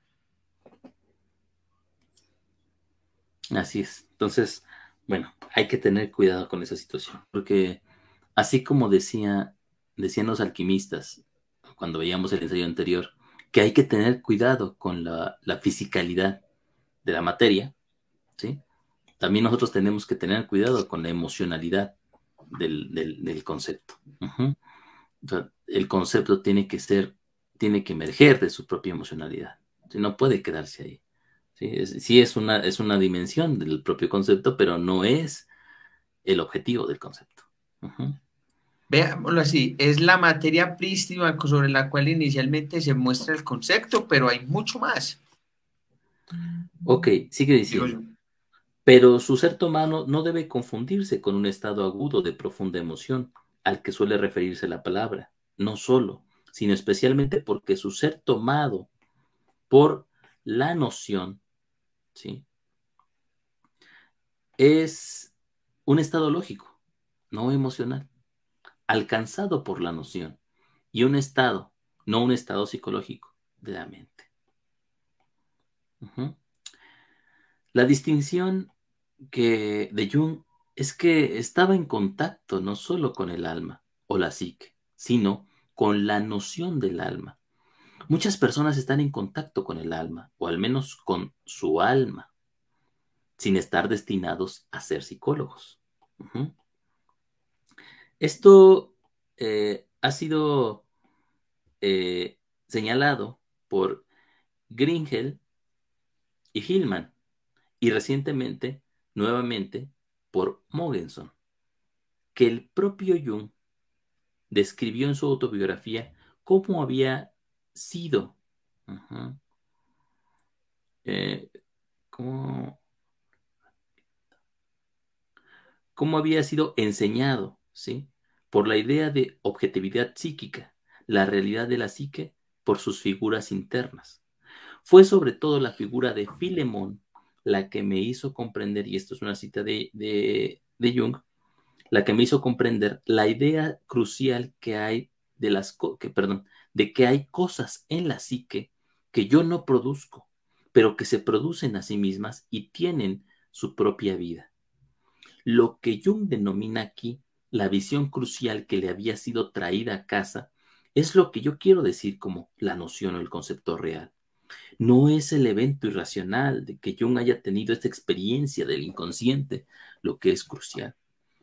Así es. Entonces, bueno, hay que tener cuidado con esa situación, porque así como decía, decían los alquimistas cuando veíamos el ensayo anterior, que hay que tener cuidado con la, la fisicalidad de la materia, ¿sí? También nosotros tenemos que tener cuidado con la emocionalidad del, del, del concepto. Uh-huh. O sea, el concepto tiene que ser, tiene que emerger de su propia emocionalidad. ¿Sí? No puede quedarse ahí. Sí, es, sí es, una, es una dimensión del propio concepto, pero no es el objetivo del concepto. Uh-huh. Veámoslo así, es la materia prístima sobre la cual inicialmente se muestra el concepto, pero hay mucho más. Ok, sigue diciendo. Pero su ser tomado no debe confundirse con un estado agudo de profunda emoción al que suele referirse la palabra, no solo, sino especialmente porque su ser tomado por la noción, ¿sí? Es un estado lógico, no emocional, alcanzado por la noción, y un estado, no un estado psicológico de la mente. Uh-huh. La distinción que de Jung es que estaba en contacto no solo con el alma o la psique, sino con la noción del alma. Muchas personas están en contacto con el alma, o al menos con su alma, sin estar destinados a ser psicólogos. Uh-huh. Esto eh, ha sido eh, señalado por Gringel y Hillman, y recientemente, nuevamente, por Mogenson, que el propio Jung describió en su autobiografía cómo había sido, uh-huh, eh, cómo, cómo había sido enseñado, ¿sí? Por la idea de objetividad psíquica, la realidad de la psique por sus figuras internas. Fue sobre todo la figura de Filemón la que me hizo comprender, y esto es una cita de, de, de Jung, la que me hizo comprender la idea crucial que hay de las que, perdón, de que hay cosas en la psique que yo no produzco, pero que se producen a sí mismas y tienen su propia vida. Lo que Jung denomina aquí la visión crucial que le había sido traída a casa es lo que yo quiero decir como la noción o el concepto real. No es el evento irracional de que Jung haya tenido esta experiencia del inconsciente lo que es crucial.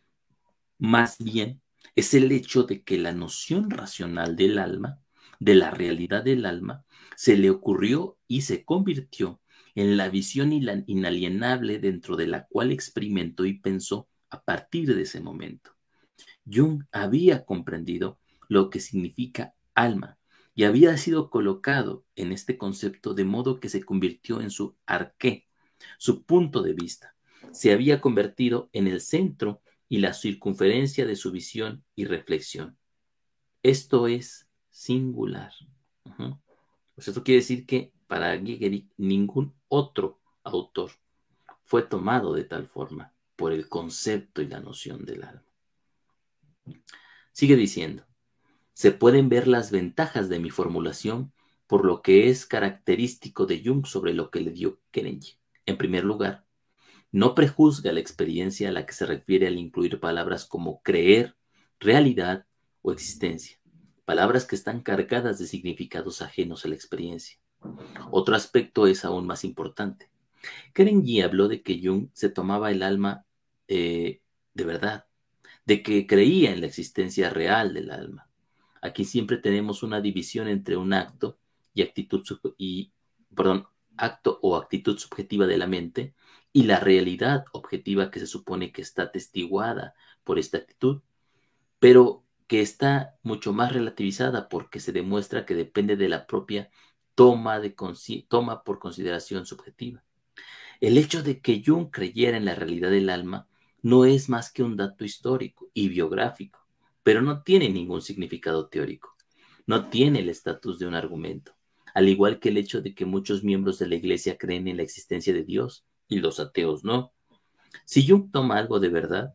Más bien, es el hecho de que la noción racional del alma, de la realidad del alma, se le ocurrió y se convirtió en la visión inalienable dentro de la cual experimentó y pensó a partir de ese momento. Jung había comprendido lo que significa alma y había sido colocado en este concepto de modo que se convirtió en su arqué, su punto de vista. Se había convertido en el centro y la circunferencia de su visión y reflexión. Esto es singular. Uh-huh. Pues esto quiere decir que para Gehrig ningún otro autor fue tomado de tal forma por el concepto y la noción del alma. Sigue diciendo, se pueden ver las ventajas de mi formulación por lo que es característico de Jung sobre lo que le dio Kerenyi. En primer lugar, no prejuzga la experiencia a la que se refiere al incluir palabras como creer, realidad o existencia, palabras que están cargadas de significados ajenos a la experiencia. Otro aspecto es aún más importante. Kerenyi habló de que Jung se tomaba el alma eh, de verdad, de que creía en la existencia real del alma. Aquí siempre tenemos una división entre un acto y actitud y, perdón, acto o actitud subjetiva de la mente y la realidad objetiva que se supone que está atestiguada por esta actitud, pero que está mucho más relativizada porque se demuestra que depende de la propia toma, de toma por consideración subjetiva. El hecho de que Jung creyera en la realidad del alma no es más que un dato histórico y biográfico, pero no tiene ningún significado teórico. No tiene el estatus de un argumento, al igual que el hecho de que muchos miembros de la Iglesia creen en la existencia de Dios y los ateos no. Si Jung toma algo de verdad,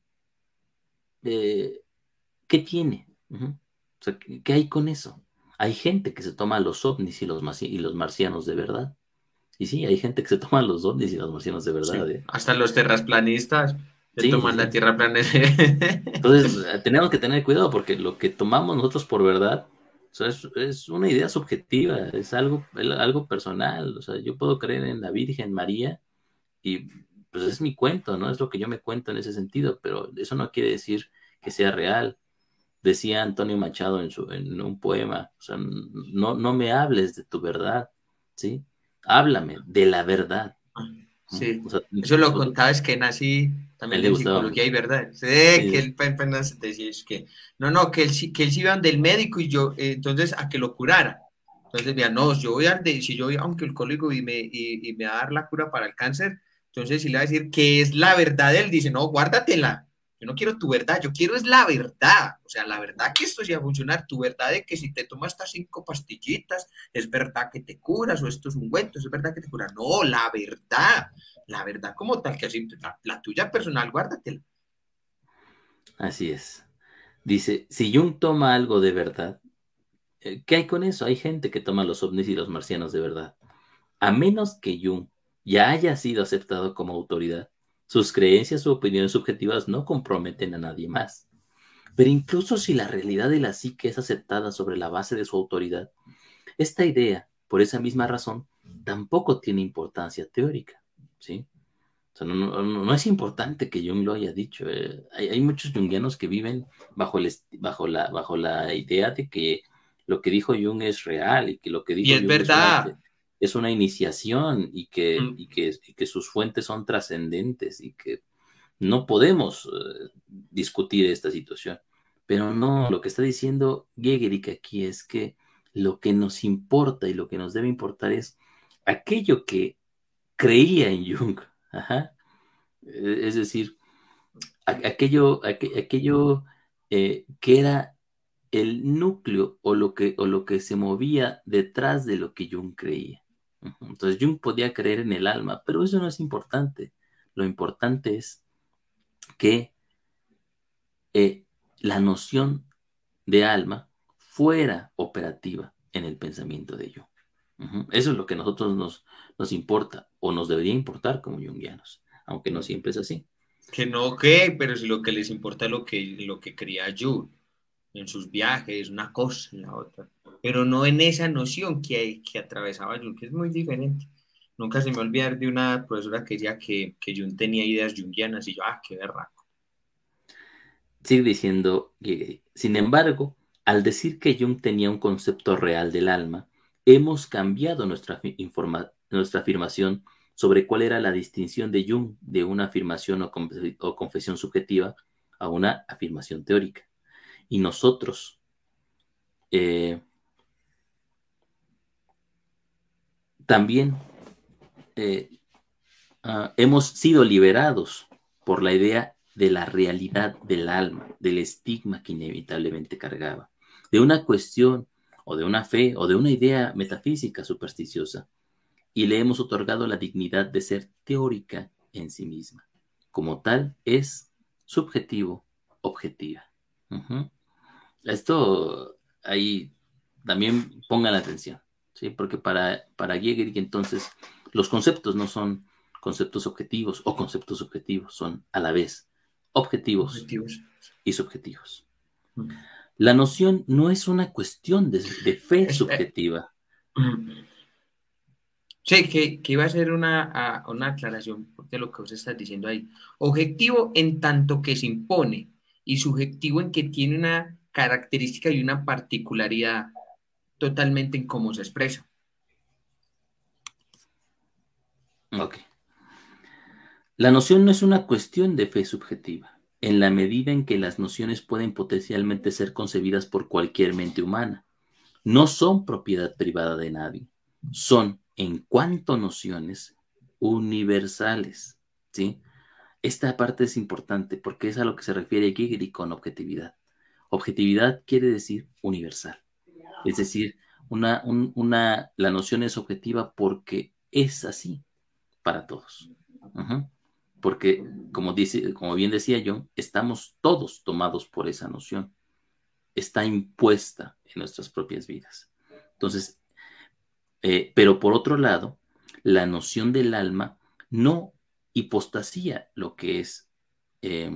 eh, ¿qué tiene? Uh-huh. O sea, ¿qué hay con eso? Hay gente que se toma a los ovnis y los, y los marcianos de verdad. Y sí, hay gente que se toma los ovnis y los marcianos de verdad. Sí, ¿eh? hasta los terraplanistas se Sí, toman sí, la sí. tierra plana. Entonces, tenemos que tener cuidado porque lo que tomamos nosotros por verdad, o sea, es, es una idea subjetiva, es algo, algo personal. O sea, yo puedo creer en la Virgen María y pues es mi cuento, ¿no? Es lo que yo me cuento en ese sentido, pero eso no quiere decir que sea real. Decía Antonio Machado en, su, en un poema, o sea, no, no me hables de tu verdad, ¿sí? Háblame de la verdad. Sí, O sea, eso lo nosotros, contaba, es que nací a él también le en gustaba psicología mucho. y verdad. Sí, Sí, que él apenas decía es que, no, no, que él, sí- que él sí iba del médico y yo, eh, entonces, a que lo curara. Entonces, mira, no, yo voy al de, si yo voy a un oncólogo y me, y, y me va a dar la cura para el cáncer, entonces si le va a decir que es la verdad, él dice, no, guárdatela. Yo no quiero tu verdad, yo quiero es la verdad. O sea, la verdad que esto sí va a funcionar, tu verdad de que si te tomas estas cinco pastillitas, es verdad que te curas, o estos ungüentos, es verdad que te curan. No, la verdad, la verdad como tal, que así, la, la tuya personal, guárdatela. así es. Dice, si Jung toma algo de verdad, eh, ¿qué hay con eso? Hay gente que toma los ovnis y los marcianos de verdad. A menos que Jung ya haya sido aceptado como autoridad, sus creencias u opiniones subjetivas no comprometen a nadie más. Pero incluso si la realidad de la psique es aceptada sobre la base de su autoridad, esta idea, por esa misma razón, tampoco tiene importancia teórica, ¿sí? O sea, no, no, no es importante que Jung lo haya dicho. Eh. Hay, hay, muchos jungianos que viven bajo, el, bajo, la, bajo la idea de que lo que dijo Jung es real y que lo que Y dijo es Jung es una... verdad, es una iniciación y que, Mm. y que, y que sus fuentes son trascendentes y que no podemos uh, discutir esta situación. Pero no, lo que está diciendo Gödel aquí es que lo que nos importa y lo que nos debe importar es aquello que creía en Jung. Ajá. Es decir, aquello, aqu aquello eh, que era el núcleo o lo, que, o lo que se movía detrás de lo que Jung creía. Entonces Jung podía creer en el alma, pero eso no es importante. Lo importante es que eh, la noción de alma fuera operativa en el pensamiento de Jung. Uh-huh. Eso es lo que a nosotros nos, nos importa o nos debería importar como jungianos, aunque no siempre es así. Que no, ok, pero si lo que les importa es lo que, lo que quería Jung en sus viajes, una cosa y la otra, pero no en esa noción que, que atravesaba Jung, que es muy diferente. Nunca se me va a olvidar de una profesora que decía que, que Jung tenía ideas jungianas y yo, ah, qué berraco. Sigue diciendo, sin embargo, al decir que Jung tenía un concepto real del alma, hemos cambiado nuestra, informa, nuestra afirmación sobre cuál era la distinción de Jung de una afirmación o, o confesión subjetiva a una afirmación teórica. Y nosotros eh, también eh, uh, hemos sido liberados por la idea de la realidad del alma, del estigma que inevitablemente cargaba, de una cuestión o de una fe o de una idea metafísica supersticiosa, y le hemos otorgado la dignidad de ser teórica en sí misma. Como tal, es subjetivo, objetiva. Uh-huh. Esto ahí también pongan atención, ¿sí? Porque para, para Gödel entonces los conceptos no son conceptos objetivos o conceptos subjetivos, son a la vez objetivos, Objetivos. Y subjetivos. La noción no es una cuestión de, de fe es, subjetiva. Eh, sí, que, que iba a ser una, una aclaración de lo que vos estás diciendo ahí. Objetivo en tanto que se impone y subjetivo en que tiene una característica y una particularidad totalmente en cómo se expresa. Ok. La noción no es una cuestión de fe subjetiva, en la medida en que las nociones pueden potencialmente ser concebidas por cualquier mente humana. No son propiedad privada de nadie, son, en cuanto nociones, universales, ¿sí? Esta parte es importante porque es a lo que se refiere Gödel con objetividad. Objetividad quiere decir universal, es decir, una, un, una, la noción es objetiva porque es así para todos. Uh-huh. Porque, como, dice, como bien decía yo, estamos todos tomados por esa noción. Está impuesta en nuestras propias vidas. Entonces, eh, pero por otro lado, la noción del alma no hipostasía lo que es eh,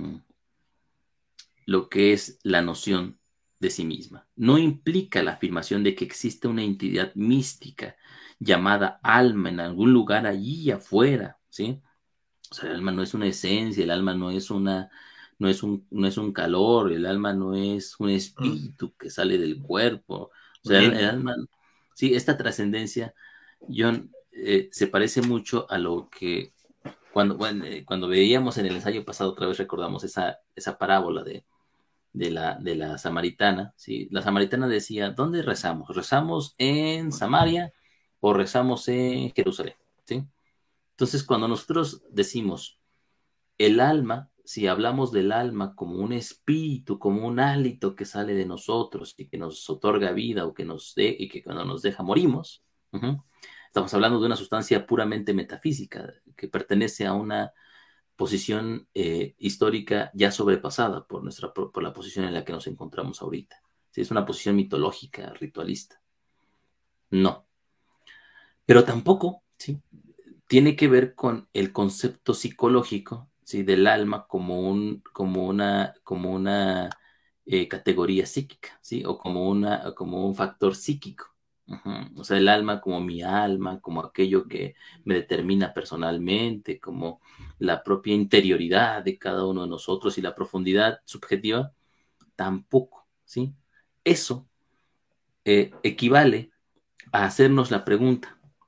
lo que es la noción de sí misma. No implica la afirmación de que existe una entidad mística llamada alma en algún lugar allí afuera, ¿sí? O sea, el alma no es una esencia, el alma no es una, no es un, no es un calor, el alma no es un espíritu que sale del cuerpo. O sea, el, el alma, sí, esta trascendencia, John, eh, se parece mucho a lo que cuando, bueno, eh, cuando veíamos en el ensayo pasado, otra vez recordamos esa, esa parábola de, de, la, de la samaritana, ¿sí? La samaritana decía, ¿dónde rezamos? ¿Rezamos en Samaria o rezamos en Jerusalén? ¿Sí? Entonces, cuando nosotros decimos el alma, si hablamos del alma como un espíritu, como un hálito que sale de nosotros y que nos otorga vida o que nos de, y que cuando nos deja morimos, uh-huh, estamos hablando de una sustancia puramente metafísica que pertenece a una posición eh, histórica ya sobrepasada por, nuestra, por la posición en la que nos encontramos ahorita. ¿Sí? Es una posición mitológica, ritualista. No. Pero tampoco, ¿sí? Tiene que ver con el concepto psicológico, ¿sí? Del alma como, un, como una, como una eh, categoría psíquica, ¿sí? O como, una, como un factor psíquico. Uh-huh. O sea, el alma como mi alma, como aquello que me determina personalmente, como la propia interioridad de cada uno de nosotros y la profundidad subjetiva, tampoco, ¿sí? Eso eh, equivale a hacernos la pregunta,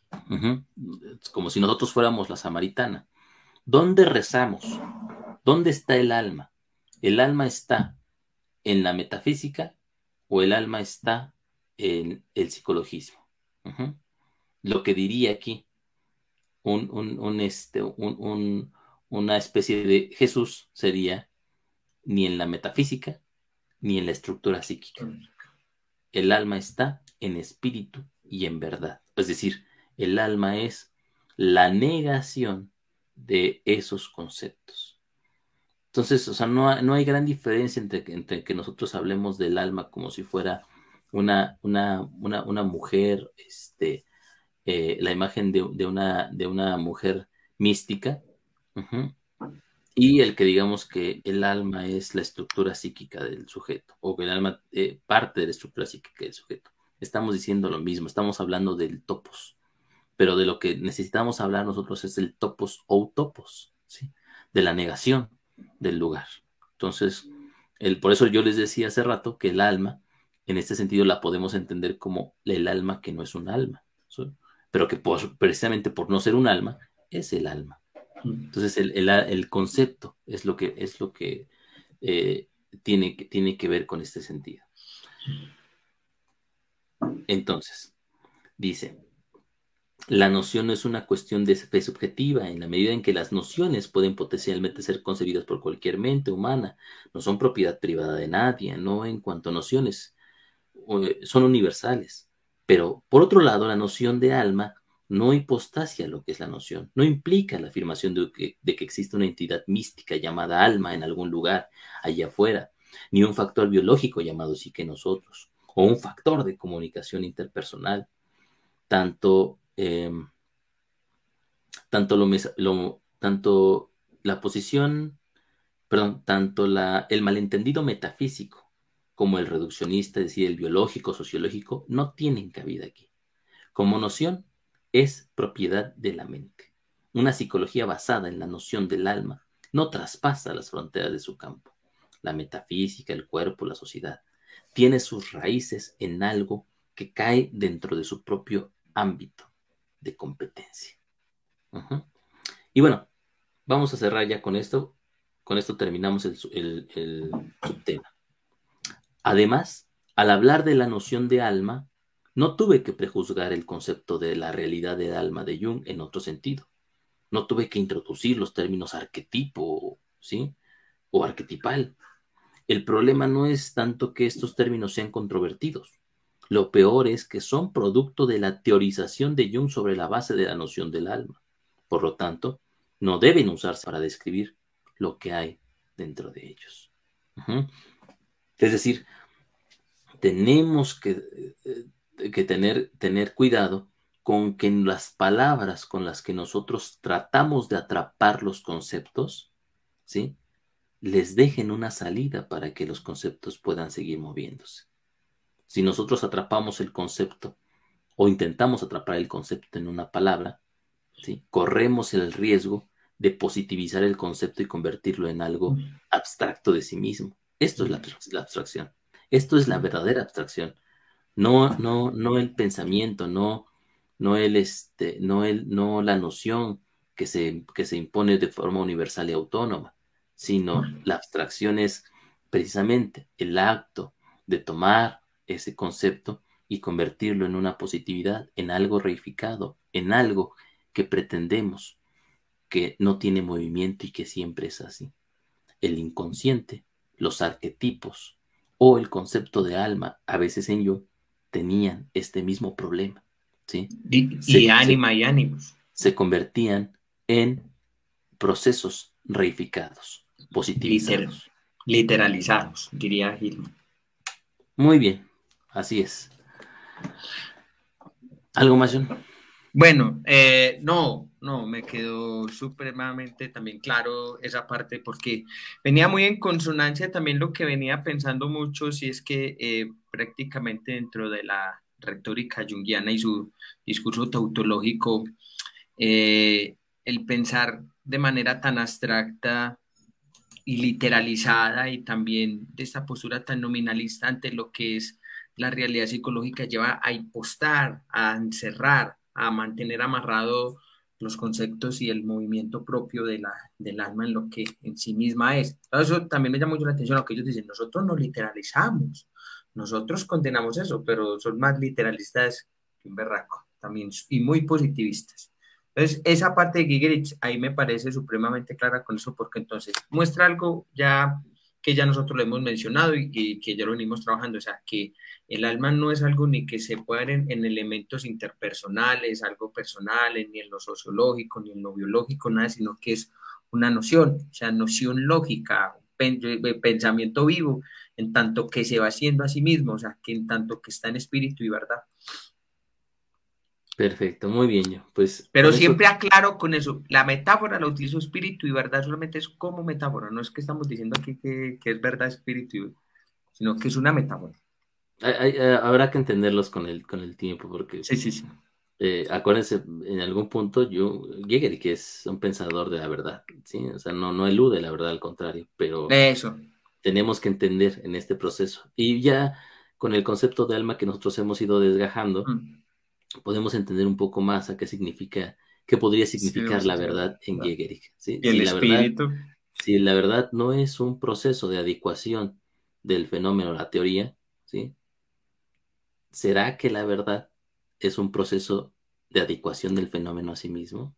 Uh-huh. Como si nosotros fuéramos la samaritana. ¿Dónde rezamos? ¿Dónde está el alma? ¿El alma está en la metafísica o el alma está en el psicologismo? Uh-huh. Lo que diría aquí un, un, un, este, un, un, una especie de Jesús sería ni en la metafísica ni en la estructura psíquica. El alma está en espíritu y en verdad. Es decir, el alma es la negación de esos conceptos. Entonces, o sea, no, hay, no hay gran diferencia entre, entre que nosotros hablemos del alma como si fuera una, una, una, una mujer, este, eh, la imagen de, de, una, de una mujer mística, uh-huh, y el que digamos que el alma es la estructura psíquica del sujeto, o que el alma eh, parte de la estructura psíquica del sujeto. Estamos diciendo lo mismo, estamos hablando del topos, pero de lo que necesitamos hablar nosotros es del topos o topos, ¿sí? De la negación del lugar. Entonces, el, por eso yo les decía hace rato que el alma, en este sentido, la podemos entender como el alma que no es un alma, ¿sí? Pero que por, precisamente por no ser un alma, es el alma. Entonces, el, el, el concepto es lo que, es lo que eh, tiene, tiene que ver con este sentido. Entonces, dice, la noción no es una cuestión de fe subjetiva, en la medida en que las nociones pueden potencialmente ser concebidas por cualquier mente humana, no son propiedad privada de nadie, no en cuanto a nociones, son universales. Pero, por otro lado, la noción de alma no hipostasia lo que es la noción, no implica la afirmación de que, de que existe una entidad mística llamada alma en algún lugar allá afuera, ni un factor biológico llamado psique en nosotros, o un factor de comunicación interpersonal. Tanto, eh, tanto, lo, lo, tanto la posición, perdón, tanto la, el malentendido metafísico como el reduccionista, es decir, el biológico, sociológico, no tienen cabida aquí. Como noción, es propiedad de la mente. Una psicología basada en la noción del alma no traspasa las fronteras de su campo. La metafísica, el cuerpo, la sociedad, tiene sus raíces en algo que cae dentro de su propio ámbito de competencia. Uh-huh. Y bueno, vamos a cerrar ya con esto. Con esto terminamos el, el, el subtema. Además, al hablar de la noción de alma, no tuve que prejuzgar el concepto de la realidad del alma de Jung en otro sentido. No tuve que introducir los términos arquetipo, ¿sí? O arquetipal. El problema no es tanto que estos términos sean controvertidos. Lo peor es que son producto de la teorización de Jung sobre la base de la noción del alma. Por lo tanto, no deben usarse para describir lo que hay dentro de ellos. Uh-huh. Es decir, tenemos que, eh, que tener, tener cuidado con que en las palabras con las que nosotros tratamos de atrapar los conceptos, ¿sí?, les dejen una salida para que los conceptos puedan seguir moviéndose. Si nosotros atrapamos el concepto o intentamos atrapar el concepto en una palabra, ¿sí?, corremos el riesgo de positivizar el concepto y convertirlo en algo abstracto de sí mismo. Esto es la, la abstracción. Esto es la verdadera abstracción. No, no, no el pensamiento, no, no, el, este, no, el, no la noción que se, que se impone de forma universal y autónoma, sino la abstracción es precisamente el acto de tomar ese concepto y convertirlo en una positividad, en algo reificado, en algo que pretendemos que no tiene movimiento y que siempre es así. El inconsciente, los arquetipos o el concepto de alma, a veces en yo, tenían este mismo problema, ¿sí? Y, Se, y ánima se, y ánimos. Se convertían en procesos reificados, positivizados. Liter, literalizados, diría Gilman. Muy bien, así es. ¿Algo más, John? Bueno, eh, no, no, me quedó supremamente también claro esa parte porque venía muy en consonancia también lo que venía pensando mucho, si es que eh, prácticamente dentro de la retórica junguiana y su discurso tautológico, eh, el pensar de manera tan abstracta y literalizada y también de esta postura tan nominalista ante lo que es la realidad psicológica lleva a impostar, a encerrar, a mantener amarrado los conceptos y el movimiento propio de la, del alma en lo que en sí misma es. Eso también me llama mucho la atención lo que ellos dicen, nosotros no literalizamos, nosotros condenamos eso, pero son más literalistas que un berraco también y muy positivistas. Entonces, esa parte de Gigerich ahí me parece supremamente clara con eso, porque entonces muestra algo ya que ya nosotros lo hemos mencionado y, y que ya lo venimos trabajando, o sea, que el alma no es algo ni que se pueda en, en elementos interpersonales, algo personal, ni en lo sociológico, ni en lo biológico, nada, sino que es una noción, o sea, noción lógica, pen, pensamiento vivo, en tanto que se va haciendo a sí mismo, o sea, que en tanto que está en espíritu y verdad. Perfecto, muy bien, yo. Pues Pero con eso, siempre aclaro con eso, la metáfora la utilizo espíritu y verdad solamente es como metáfora, no es que estamos diciendo aquí que, que es verdad espíritu, sino que es una metáfora. hay- hay- eh, habrá que entenderlos con el, con el tiempo, porque Sí, sí, sí. eh, acuérdense, en algún punto yo, Gehrig es un pensador de la verdad, ¿sí? O sea, no, no elude la verdad, al contrario, pero Eso. tenemos que entender en este proceso. Y ya con el concepto de alma que nosotros hemos ido desgajando, Mm. podemos entender un poco más a qué significa, qué podría Sí, significar sí, la sí. verdad en Gehrig, ¿sí? Y Si el la verdad, espíritu. si la verdad no es un proceso de adecuación del fenómeno a la teoría, ¿sí? ¿Será que la verdad es un proceso de adecuación del fenómeno a sí mismo?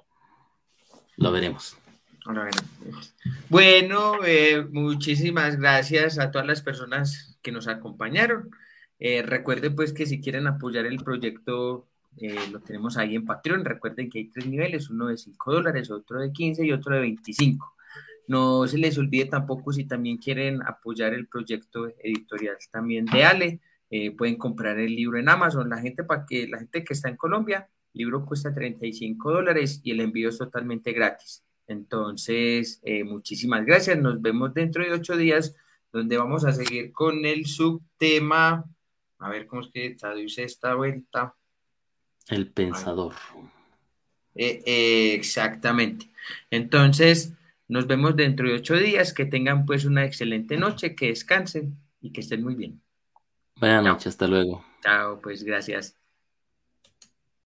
Lo veremos. Ahora veremos. Bueno, eh, muchísimas gracias a todas las personas que nos acompañaron. Eh, recuerden pues que si quieren apoyar el proyecto, eh, lo tenemos ahí en Patreon. Recuerden que hay tres niveles, uno de cinco dólares, otro de quince y otro de veinticinco. No se les olvide tampoco si también quieren apoyar el proyecto editorial también de Ale, eh, pueden comprar el libro en Amazon. La gente, para que, la gente que está en Colombia, el libro cuesta treinta y cinco dólares y el envío es totalmente gratis. Entonces, eh, muchísimas gracias. Nos vemos dentro de ocho días, donde vamos a seguir con el subtema. A ver cómo es que traduce esta vuelta. El pensador. Eh, eh, exactamente. Entonces, nos vemos dentro de ocho días. Que tengan pues una excelente noche, que descansen y que estén muy bien. Buenas Chao. noches, hasta luego. Chao, pues gracias.